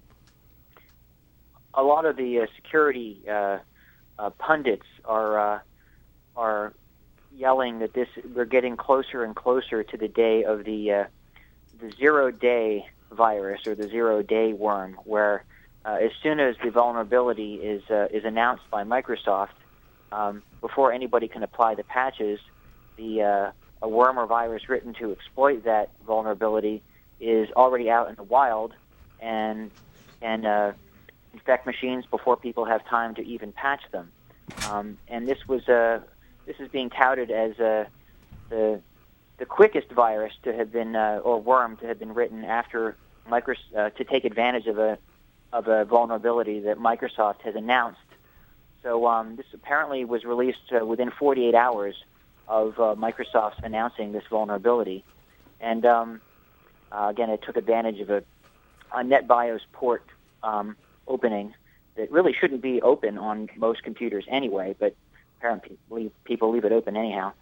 Speaker 7: A lot of the uh, security uh, uh, pundits are uh, are yelling that this we're getting closer and closer to the day of the uh, the zero day virus or the zero day worm, where uh, as soon as the vulnerability is uh, is announced by Microsoft, um, before anybody can apply the patches, the uh, a worm or virus written to exploit that vulnerability is already out in the wild and and uh, infect machines before people have time to even patch them. Um, and this was uh, this is being touted as uh, the the quickest virus to have been uh, or worm to have been written after Microsoft uh, to take advantage of a of a vulnerability that Microsoft has announced. So um, this apparently was released uh, within forty-eight hours of uh, Microsoft's announcing this vulnerability, and um, uh, again, it took advantage of a, a NetBIOS port um, opening that really shouldn't be open on most computers anyway, but apparently people leave it open anyhow.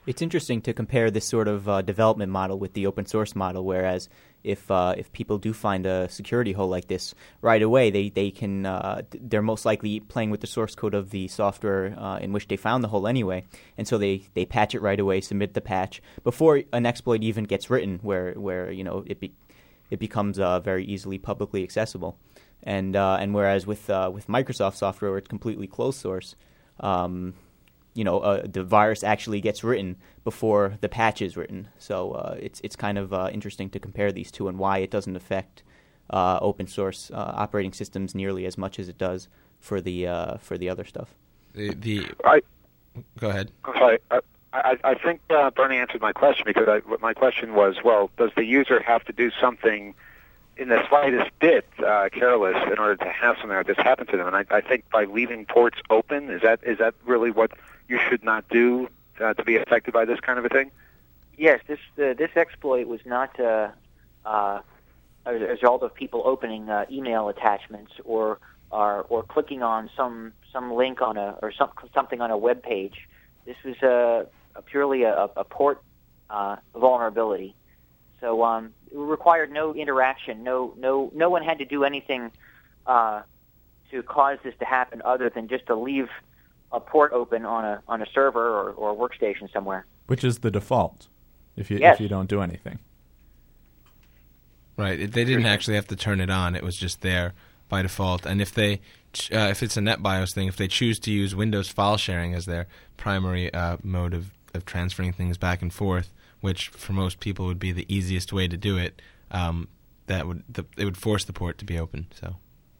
Speaker 9: It's interesting to compare this sort of uh, development model with the open source model, whereas if uh, if people do find a security hole like this right away, they they can uh, they're most likely playing with the source code of the software uh, in which they found the hole anyway, and so they, they patch it right away, submit the patch before an exploit even gets written, where where you know it be, it becomes uh, very easily publicly accessible, and uh, and whereas with uh, with Microsoft software, where it's completely closed source. Um, you know, uh, the virus actually gets written before the patch is written. So uh, it's it's kind of uh, interesting to compare these two and why it doesn't affect uh, open source uh, operating systems nearly as much as it does for the uh, for the other stuff.
Speaker 2: The, the
Speaker 6: I,
Speaker 2: Go ahead.
Speaker 6: I'm sorry. I, I, I think uh, Bernie answered my question because I, my question was, well, does the user have to do something in the slightest bit uh, careless in order to have something like this happen to them? And I, I think by leaving ports open, is that is that really what you should not do uh, to be affected by this kind of a thing?
Speaker 7: Yes, this uh, this exploit was not uh, uh, a result of people opening uh, email attachments or, or or clicking on some some link on a or some, something on a web page. This was a, a purely a, a port uh, vulnerability. So um, it required no interaction. No no no one had to do anything uh, to cause this to happen other than just to leave a port open on a on a server or, or a workstation somewhere.
Speaker 5: Which is the default if you
Speaker 7: yes.
Speaker 5: if you don't do anything.
Speaker 2: Right. It, they didn't actually have to turn it on. It was just there by default. And if they, uh, if it's a NetBIOS thing, if they choose to use Windows file sharing as their primary uh, mode of, of transferring things back and forth, which for most people would be the easiest way to do it, um, that would the, it would force the port to be open. So.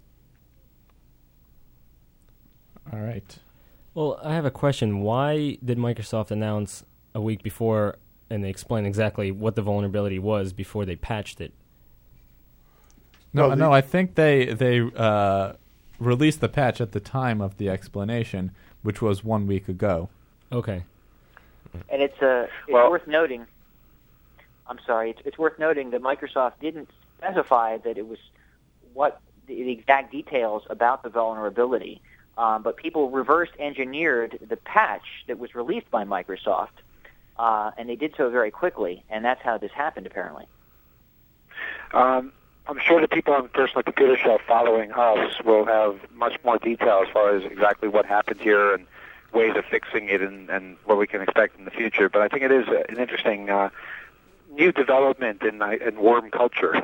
Speaker 5: All right.
Speaker 10: Well, I have a question. Why did Microsoft announce a week before and they explain exactly what the vulnerability was before they patched it?
Speaker 5: No,
Speaker 4: No, the-
Speaker 5: no. I think they they uh, released the patch at the time of the explanation, which was one week ago.
Speaker 10: Okay.
Speaker 7: And it's uh, it's
Speaker 6: Well-
Speaker 7: worth noting. I'm sorry. It's, it's worth noting that Microsoft didn't specify that it was what the, the exact details about the vulnerability. Um, but people reverse engineered the patch that was released by Microsoft, uh, and they did so very quickly, and that's how this happened, apparently.
Speaker 6: Um, I'm sure the people on Personal Computer Show following us will have much more detail as far as exactly what happened here and ways of fixing it and, and what we can expect in the future. But I think it is an interesting uh, new development in, in worm culture.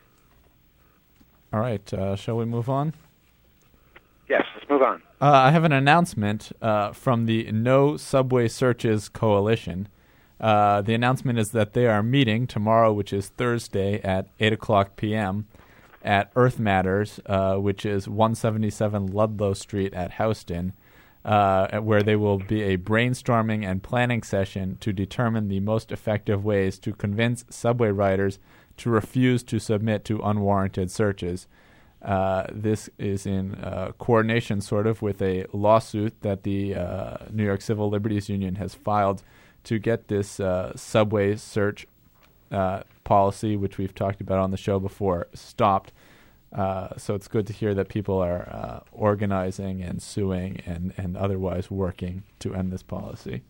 Speaker 5: All right. Uh, shall we move on?
Speaker 6: Yes, let's move on.
Speaker 5: Uh, I have an announcement uh, from the No Subway Searches Coalition. Uh, the announcement is that they are meeting tomorrow, which is Thursday, at eight o'clock p.m. at Earth Matters, uh, which is one seventy-seven Ludlow Street at Houston, uh, where there will be a brainstorming and planning session to determine the most effective ways to convince subway riders to refuse to submit to unwarranted searches. Uh, this is in uh, coordination, sort of, with a lawsuit that the uh, New York Civil Liberties Union has filed to get this uh, subway search uh, policy, which we've talked about on the show before, stopped. Uh, so it's good to hear that people are uh, organizing and suing and, and otherwise working to end this policy.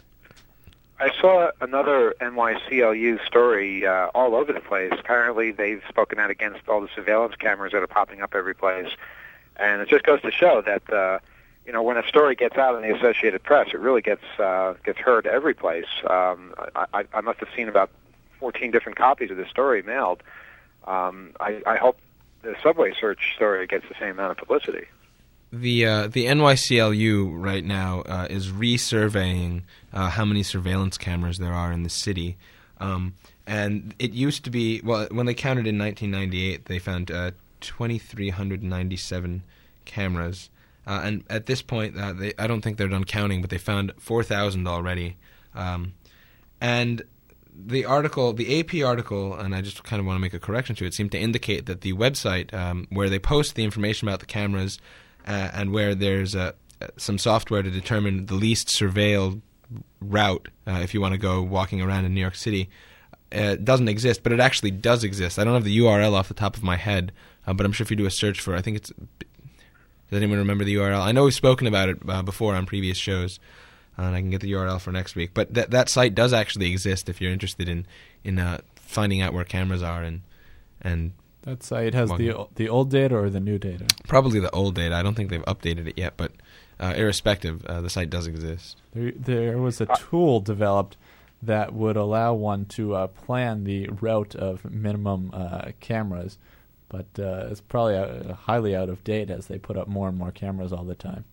Speaker 6: I saw another N Y C L U story uh, all over the place. Apparently, they've spoken out against all the surveillance cameras that are popping up every place. And it just goes to show that, uh, you know, when a story gets out in the Associated Press, it really gets uh, gets heard every place. Um, I, I must have seen about fourteen different copies of the story mailed. Um, I, I hope the subway search story gets the same amount of publicity.
Speaker 2: The uh, the N Y C L U right now uh, is resurveying uh, how many surveillance cameras there are in the city, um, and it used to be, well, when they counted in nineteen ninety-eight, they found uh, two thousand three hundred ninety-seven cameras, uh, and at this point, uh, they, I don't think they're done counting, but they found four thousand already, um, and the article, the A P article, and I just kind of want to make a correction to it, seemed to indicate that the website um, where they post the information about the cameras Uh, and where there's uh, some software to determine the least surveilled route, uh, if you want to go walking around in New York City, uh, doesn't exist, but it actually does exist. I don't have the U R L off the top of my head, uh, but I'm sure if you do a search for, I think it's, does anyone remember the U R L? I know we've spoken about it uh, before on previous shows. uh, and I can get the U R L for next week. But that that site does actually exist if you're interested in in uh, finding out where cameras are and and.
Speaker 5: That site has
Speaker 2: Well,
Speaker 5: the the old data or the new data?
Speaker 2: Probably the old data. I don't think they've updated it yet, but uh, irrespective, uh, the site does exist.
Speaker 5: There, there was a tool developed that would allow one to uh, plan the route of minimum uh, cameras, but uh, it's probably uh, highly out of date as they put up more and more cameras all the time.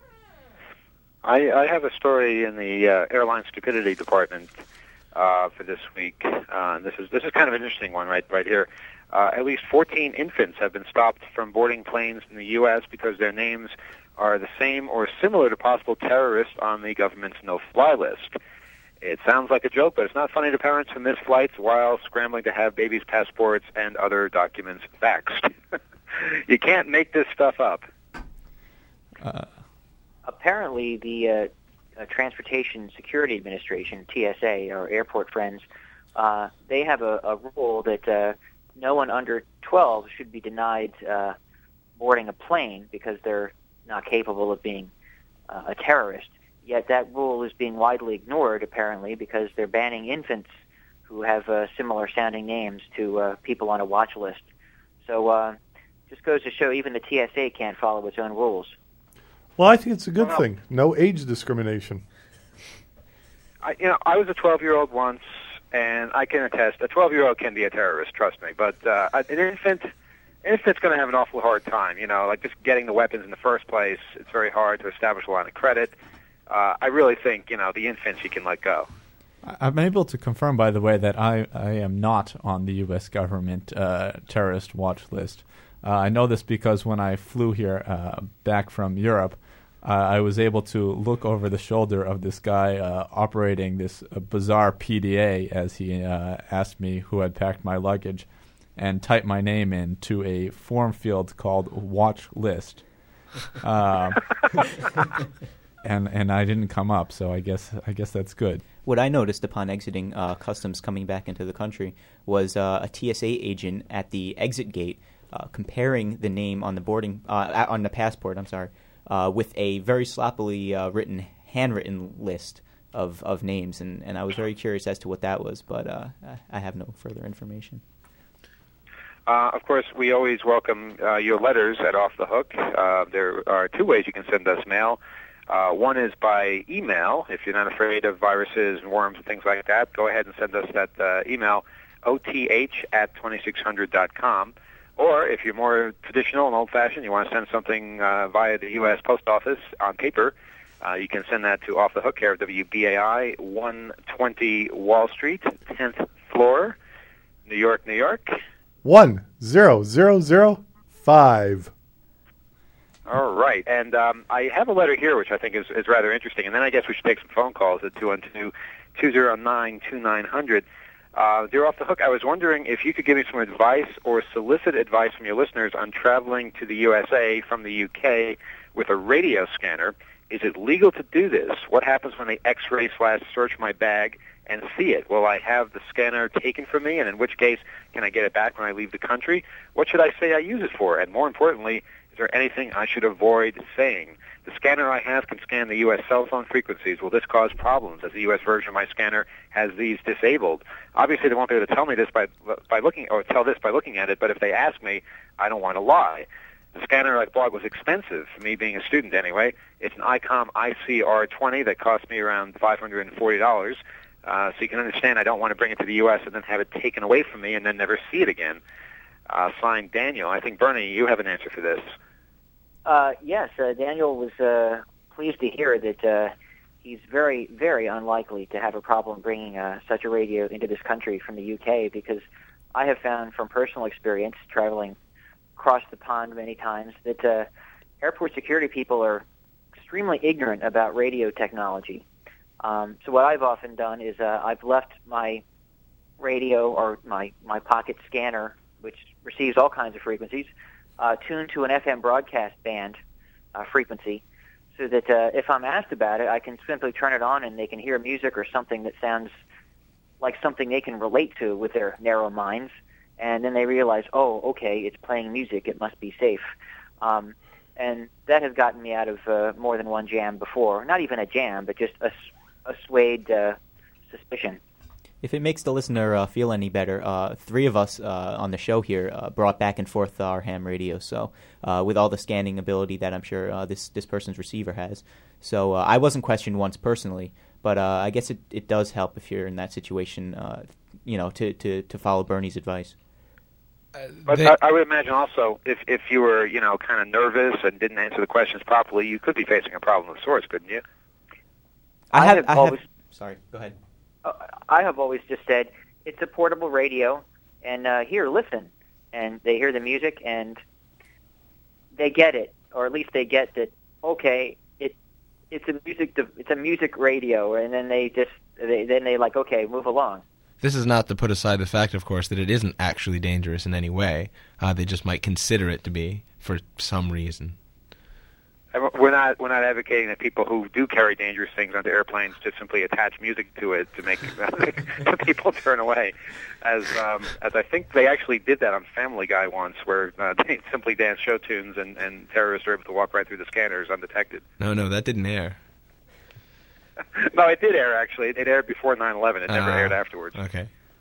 Speaker 6: I, I have a story in the uh, airline stupidity department uh, for this week. Uh, this is this is kind of an interesting one right right here. Uh, at least fourteen infants have been stopped from boarding planes in the U S because their names are the same or similar to possible terrorists on the government's no-fly list. It sounds like a joke, but it's not funny to parents who miss flights while scrambling to have babies' passports and other documents faxed. You can't make this stuff up.
Speaker 5: Uh,
Speaker 7: Apparently, the uh, uh, Transportation Security Administration, T S A, our airport friends, uh, they have a, a rule that uh, no one under twelve should be denied uh, boarding a plane because they're not capable of being uh, a terrorist. Yet that rule is being widely ignored, apparently, because they're banning infants who have uh, similar-sounding names to uh, people on a watch list. So uh, just goes to show even the T S A can't follow its own rules.
Speaker 4: Well, I think it's a good
Speaker 6: Well,
Speaker 4: thing. No age discrimination.
Speaker 6: I, you know, I was a twelve-year-old once, and I can attest, a twelve-year-old can be a terrorist, trust me. But uh, an infant, an infant's going to have an awful hard time. You know, like just getting the weapons in the first place, it's very hard to establish a line of credit. Uh, I really think, you know, the infants you can let go.
Speaker 5: I'm able to confirm, by the way, that I, I am not on the U S government uh, terrorist watch list. Uh, I know this because when I flew here uh, back from Europe, uh, I was able to look over the shoulder of this guy uh, operating this uh, bizarre P D A as he uh, asked me who had packed my luggage and type my name into a form field called watch list. Uh, and and I didn't come up, so I guess I guess that's good.
Speaker 9: What I noticed upon exiting uh, customs coming back into the country was uh, a T S A agent at the exit gate uh, comparing the name on the boarding uh, on the passport. I'm sorry, uh, with a very sloppily uh, written handwritten list of, of names, and, and I was very curious as to what that was, but uh, I have no further information.
Speaker 6: Uh, of course, we always welcome uh, your letters at Off the Hook. Uh, there are two ways you can send us mail. Uh, one is by email. If you're not afraid of viruses and worms and things like that, go ahead and send us that uh, email, O T H at twenty-six hundred dot com. Or if you're more traditional and old-fashioned, you want to send something uh, via the U S Post Office on paper, uh, you can send that to Off the Hook, care of W B A I, one twenty Wall Street, tenth floor, New York, New York.
Speaker 4: One zero zero zero five.
Speaker 6: All right, and um, I have a letter here which I think is, is rather interesting, and then I guess we should take some phone calls at two one two, two zero nine, two nine zero zero. Uh, dear Off the Hook, I was wondering if you could give me some advice or solicit advice from your listeners on traveling to the U S A from the U K with a radio scanner. Is it legal to do this? What happens when they X-ray slash search my bag and see it? Will I have the scanner taken from me, and in which case can I get it back when I leave the country? What should I say I use it for? And more importantly, is there anything I should avoid saying? The scanner I have can scan the U S cell phone frequencies. Will this cause problems, as the U S version of my scanner has these disabled? Obviously, they won't be able to tell me this by by looking, or tell this by looking at it. But if they ask me, I don't want to lie. The scanner I bought was expensive, for me being a student anyway. It's an ICOM I C R twenty that cost me around five hundred forty dollars. Uh, so you can understand I don't want to bring it to the U S and then have it taken away from me and then never see it again. Uh, signed, Daniel. I think, Bernie, you have an answer for this.
Speaker 7: Uh, yes, uh, Daniel was uh, pleased to hear that uh, he's very, very unlikely to have a problem bringing uh, such a radio into this country from the U K, because I have found from personal experience, traveling across the pond many times, that uh, airport security people are extremely ignorant about radio technology. Um, so what I've often done is uh, I've left my radio or my, my pocket scanner, which receives all kinds of frequencies, Uh, tuned to an F M broadcast band uh, frequency, so that uh, if I'm asked about it, I can simply turn it on and they can hear music or something that sounds like something they can relate to with their narrow minds, and then they realize, oh, okay, it's playing music, it must be safe. Um, and that has gotten me out of uh, more than one jam before. Not even a jam, but just a, a swayed uh, suspicion.
Speaker 9: If it makes the listener uh, feel any better, uh, three of us uh, on the show here uh, brought back and forth our ham radio, so uh, with all the scanning ability that I'm sure uh, this this person's receiver has. So uh, I wasn't questioned once personally, but uh, I guess it, it does help if you're in that situation, uh, you know, to, to, to follow Bernie's advice.
Speaker 6: But I, I would imagine also, if if you were, you know, kind of nervous and didn't answer the questions properly, you could be facing a problem of sorts, couldn't you?
Speaker 9: I,
Speaker 7: I
Speaker 9: have,
Speaker 7: have
Speaker 9: I
Speaker 7: always,
Speaker 9: have. Sorry, go ahead.
Speaker 7: Uh, I have always just said it's a portable radio, and uh, here, listen, and they hear the music and they get it, or at least they get that. Okay, it it's a music it's a music radio, and then they just they, then they like okay, move along.
Speaker 2: This is not to put aside the fact, of course, that it isn't actually dangerous in any way. Uh, they just might consider it to be for some reason.
Speaker 6: We're not we're not advocating that people who do carry dangerous things onto airplanes just simply attach music to it to make to people turn away, as um, as I think they actually did that on Family Guy once, where uh, they simply danced show tunes and, and terrorists were able to walk right through the scanners undetected.
Speaker 2: No, no, that didn't air.
Speaker 6: No, it did air, actually. It aired before nine eleven. It never
Speaker 2: uh,
Speaker 6: aired afterwards.
Speaker 2: Okay.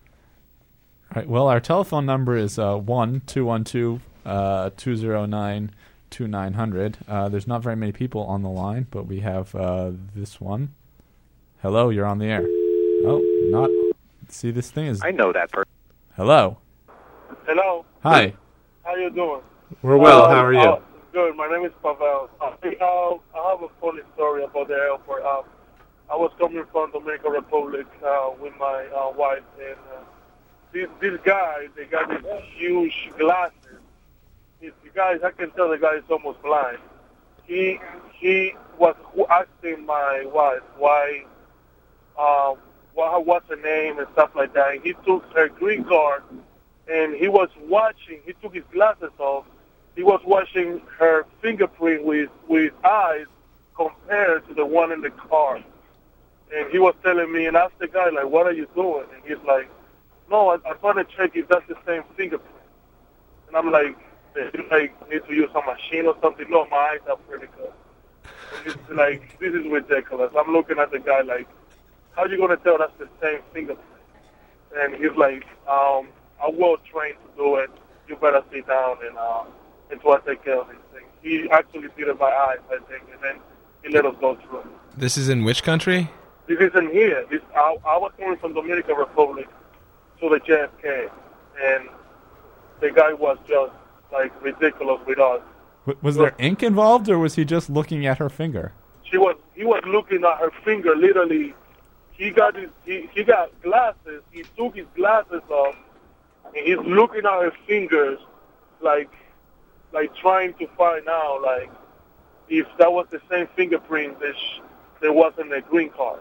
Speaker 5: All right. Well, our telephone number is uh, one two one two two zero nine two nine hundred. Uh, there's not very many people on the line, but we have uh, this one. Hello, you're on the air. Oh, not. See, this thing is.
Speaker 6: I know that person.
Speaker 5: Hello.
Speaker 11: Hello.
Speaker 5: Hi.
Speaker 11: How you doing?
Speaker 5: We're well.
Speaker 11: Uh,
Speaker 5: How are you?
Speaker 11: Uh, good. My name is Pavel. Uh, uh, I have a funny story about the airport. Uh, I was coming from Dominican Republic uh, with my uh, wife, and uh, this this guy, they got these huge glasses. This guy, I can tell the guy is almost blind. He he was asking my wife why, uh, what what's her name and stuff like that. And he took her green card, and he was watching. He took his glasses off. He was watching her fingerprint with with eyes compared to the one in the car. And he was telling me, and I asked the guy, like, what are you doing? And he's like, no, I, I'm trying to check if that's the same fingerprint. And I'm like, you like need to use a machine or something? No, my eyes are pretty good. And it's like, this is ridiculous. I'm looking at the guy like, how are you going to tell that's the same fingerprint? And he's like, um, I will train to do it. You better sit down and uh, until I take care of these things. He actually did it by eyes, I think, and then he let us go through it.
Speaker 2: This is in which country?
Speaker 11: This isn't here. This I, I was coming from Dominican Republic to the J F K, and the guy was just like ridiculous with us.
Speaker 5: W- was there ink involved, or was he just looking at her finger?
Speaker 11: She was. He was looking at her finger. Literally, he got his. He, he got glasses. He took his glasses off, and he's looking at her fingers, like, like trying to find out, like, if that was the same fingerprint that sh- there was in the green card.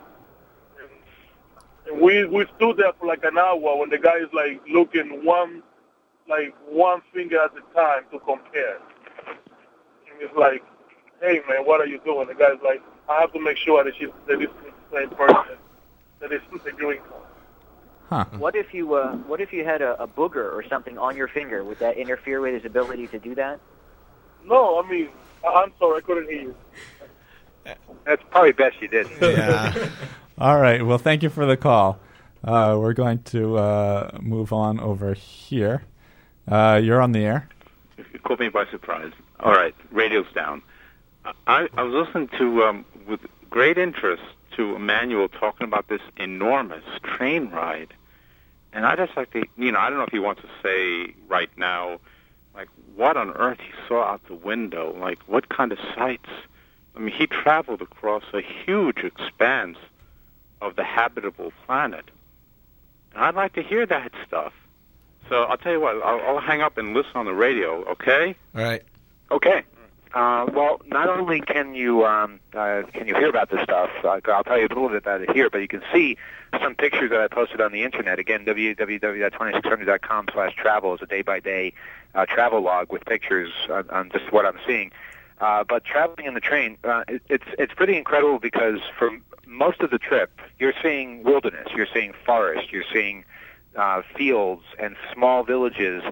Speaker 11: And we we stood there for like an hour when the guy is like looking one like one finger at a time to compare. And it's like, hey man, what are you doing? The guy's like, I have to make sure that she's that it's the same person, that it's the green card.
Speaker 5: Huh.
Speaker 7: What if you uh, what if you had a, a booger or something on your finger? Would that interfere with his ability to do that?
Speaker 11: No, I mean, I'm sorry, I couldn't hear you.
Speaker 6: That's probably best you didn't.
Speaker 2: Yeah.
Speaker 5: All right. Well, thank you for the call. Uh, we're going to uh, move on over here. Uh, you're on the air.
Speaker 12: You caught me by surprise. All right, radio's down. I, I was listening to, um, with great interest, to Emmanuel talking about this enormous train ride. And I just like to, you know, I don't know if he wants to say right now, like, what on earth he saw out the window, like, what kind of sights. I mean, he traveled across a huge expanse of the habitable planet. And I'd like to hear that stuff. So I'll tell you what, I'll, I'll hang up and listen on the radio, okay?
Speaker 2: All right.
Speaker 6: Okay. Uh, well, not only can you um, uh, can you hear about this stuff, uh, I'll tell you a little bit about it here, but you can see some pictures that I posted on the internet. Again, w w w dot twenty-six hundred dot com slash travel is a day-by-day uh, travel log with pictures on, on just what I'm seeing. Uh, but traveling in the train, uh, it, it's it's pretty incredible because for most of the trip, you're seeing wilderness, you're seeing forest, you're seeing uh, fields and small villages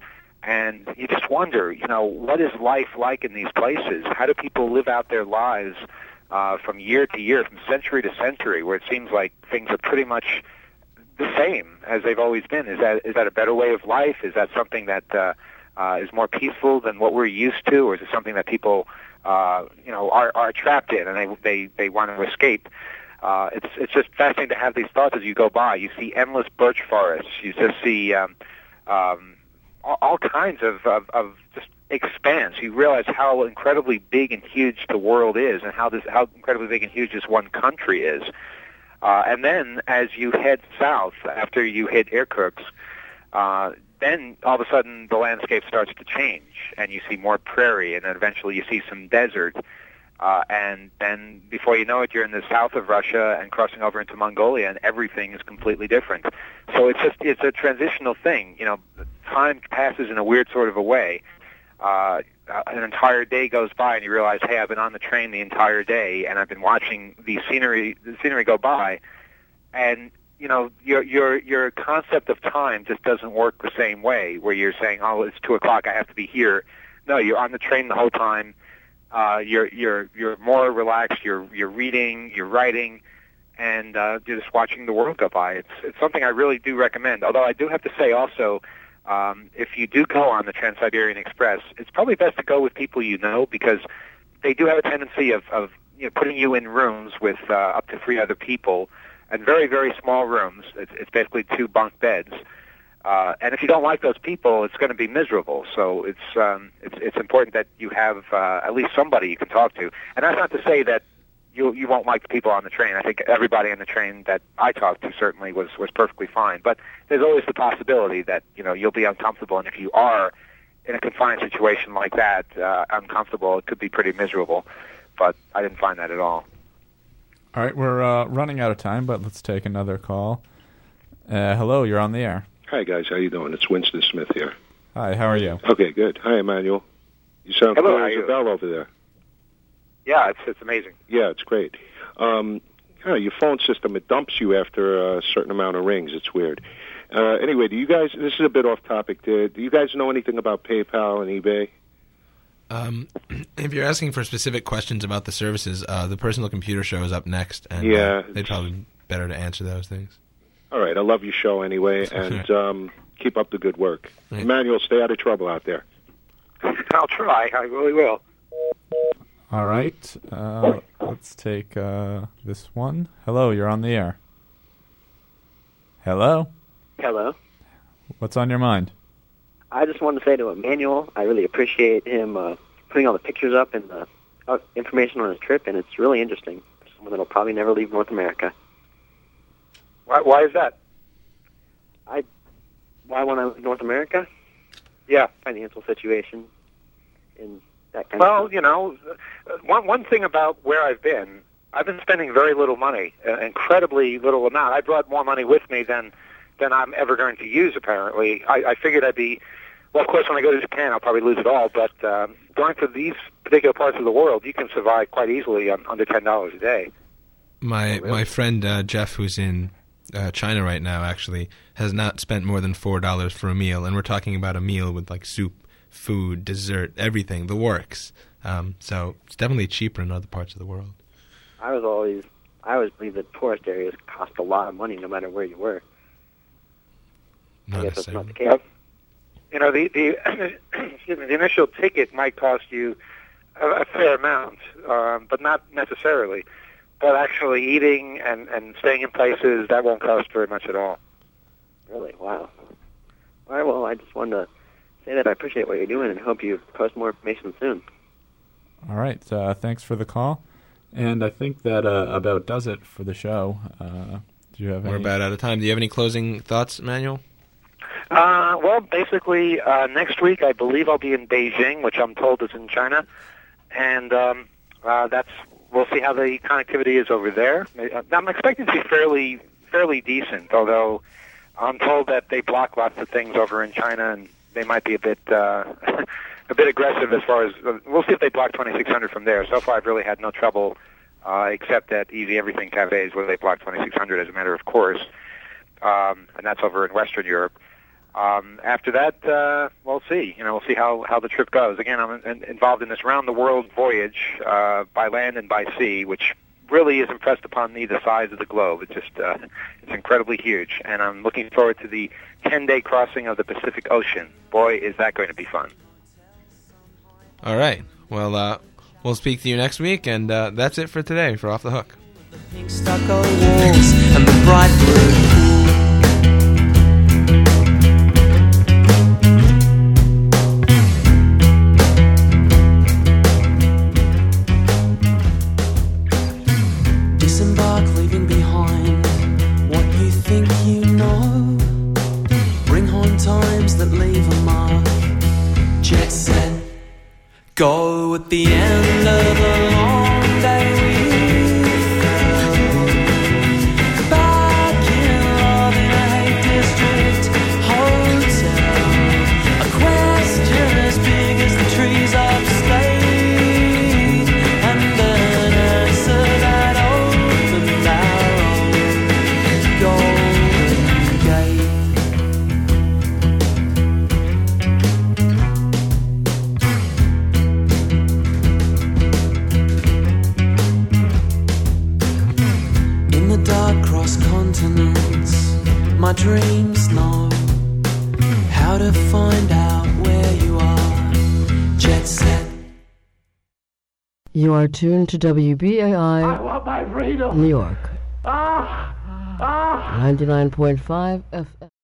Speaker 6: And you just wonder, you know, what is life like in these places? How do people live out their lives uh, from year to year, from century to century, where it seems like things are pretty much the same as they've always been? Is that is that a better way of life? Is that something that uh, uh, is more peaceful than what we're used to, or is it something that people, uh, you know, are, are trapped in and they they, they want to escape? Uh, it's it's just fascinating to have these thoughts as you go by. You see endless birch forests. You just see um, um, all, all kinds of, of, of just expanse. You realize how incredibly big and huge the world is, and how this how incredibly big and huge this one country is. Uh, and then, as you head south, after you hit Irkutsk, uh, then all of a sudden the landscape starts to change, and you see more prairie, and then eventually you see some desert. Uh, and then before you know it, you're in the south of Russia and crossing over into Mongolia, and everything is completely different. So it's just it's a transitional thing. You know, time passes in a weird sort of a way. Uh, an entire day goes by, and you realize, hey, I've been on the train the entire day, and I've been watching the scenery the scenery go by, and you know, your your your concept of time just doesn't work the same way. Where you're saying, oh, it's two o'clock, I have to be here. No, you're on the train the whole time. Uh, you're you're you're more relaxed. You're you're reading, you're writing, and uh, you're just watching the world go by. It's it's something I really do recommend. Although I do have to say also, um, if you do go on the Trans-Siberian Express, it's probably best to go with people you know, because they do have a tendency of of you know, putting you in rooms with uh, up to three other people, and very very small rooms. It's, it's basically two bunk beds. Uh, and if you don't like those people, it's going to be miserable. So it's um, it's it's important that you have uh, at least somebody you can talk to. And that's not to say that you you won't like the people on the train. I think everybody on the train that I talked to certainly was was perfectly fine. But there's always the possibility that you know you'll be uncomfortable, and if you are in a confined situation like that, uh, uncomfortable, it could be pretty miserable. But I didn't find that at all.
Speaker 5: All right, we're uh, running out of time, but let's take another call. Uh, hello, you're on the air.
Speaker 13: Hi, guys. How you doing? It's Winston Smith here.
Speaker 5: Hi, how are you?
Speaker 13: Okay, good. Hi, Emmanuel. You sound
Speaker 6: Hello,
Speaker 13: clear
Speaker 6: how
Speaker 13: as
Speaker 6: are
Speaker 13: a
Speaker 6: you?
Speaker 13: bell over there.
Speaker 6: Yeah, it's it's amazing.
Speaker 13: Yeah, it's great. Um, yeah, your phone system, it dumps you after a certain amount of rings. It's weird. Uh, anyway, do you guys, this is a bit off topic, do, do you guys know anything about PayPal and eBay?
Speaker 2: Um, if you're asking for specific questions about the services, uh, the Personal Computer Show is up next, and
Speaker 13: Yeah.
Speaker 2: uh, they'd probably be better to answer those things.
Speaker 13: All right, I love your show anyway, and um, keep up the good work. Emmanuel, stay out of trouble out there.
Speaker 6: I'll try. I really will.
Speaker 5: All right, uh, let's take uh, this one. Hello, you're on the air. Hello?
Speaker 14: Hello.
Speaker 5: What's on your mind?
Speaker 14: I just wanted to say to Emmanuel, I really appreciate him uh, putting all the pictures up and the uh, information on his trip, and it's really interesting. Someone that'll probably never leave North America.
Speaker 6: Why, why is that?
Speaker 14: I why want to leave North America?
Speaker 6: Yeah,
Speaker 14: financial situation, and that kind
Speaker 6: Well,
Speaker 14: of
Speaker 6: you know, uh, one one thing about where I've been, I've been spending very little money, an incredibly little amount. I brought more money with me than than I'm ever going to use. Apparently, I, I figured I'd be. Well, of course, when I go to Japan, I'll probably lose it all. But um, going to these particular parts of the world, you can survive quite easily on under ten dollars a day.
Speaker 2: My my friend uh, Jeff, who's in uh, China right now, actually has not spent more than four dollars for a meal, and we're talking about a meal with like soup, food, dessert, everything, the works. Um, so it's definitely cheaper in other parts of the world.
Speaker 14: I was always, I always believe that tourist areas cost a lot of money no matter where you were.
Speaker 2: Not
Speaker 14: I guess that's not
Speaker 2: necessarily.
Speaker 14: the case.
Speaker 6: You know, the the, excuse me, the initial ticket might cost you a, a fair amount, um, but not necessarily. But actually eating and, and staying in places, that won't cost very much at all.
Speaker 14: Really? Wow. All right, well, I just wanted to say that I appreciate what you're doing and hope you post more information soon.
Speaker 5: All right, uh, thanks for the call. And I think that uh, about does it for the show. Uh, do you have
Speaker 2: We're
Speaker 5: any?
Speaker 2: about out of time. Do you have any closing thoughts, Emmanuel?
Speaker 6: Uh, well, basically, uh, next week I believe I'll be in Beijing, which I'm told is in China, and um, uh, that's we'll see how the connectivity is over there. I'm expecting to be fairly fairly decent, although I'm told that they block lots of things over in China, and they might be a bit uh, a bit aggressive as far as uh, we'll see if they block twenty-six hundred from there. So far, I've really had no trouble, uh, except at Easy Everything cafes where they block twenty-six hundred as a matter of course, um, and that's over in Western Europe. Um, after that, uh, we'll see. You know, we'll see how, how the trip goes. Again, I'm in, involved in this round-the-world voyage uh, by land and by sea, which really is impressed upon me the size of the globe. It's just uh, it's incredibly huge, and I'm looking forward to the ten-day crossing of the Pacific Ocean. Boy, is that going to be fun.
Speaker 2: All right. Well, uh, we'll speak to you next week, and uh, that's it for today for Off the Hook.
Speaker 3: The pink stucco walls and the bright blue disembark, leaving behind what you think you know. Bring home times that leave a mark. Jet set, go at the end of the long day we fell. Back in love in a Hate District hotel. A question as big as the trees upstate. And an answer that opened our own golden gate. In the dark cross continents, my dreams know how to find out where you are. Jet set.
Speaker 15: You are tuned to W B A I,
Speaker 3: I want my freedom.
Speaker 15: New York,
Speaker 3: Ah! Ah!
Speaker 15: ninety-nine point five F M.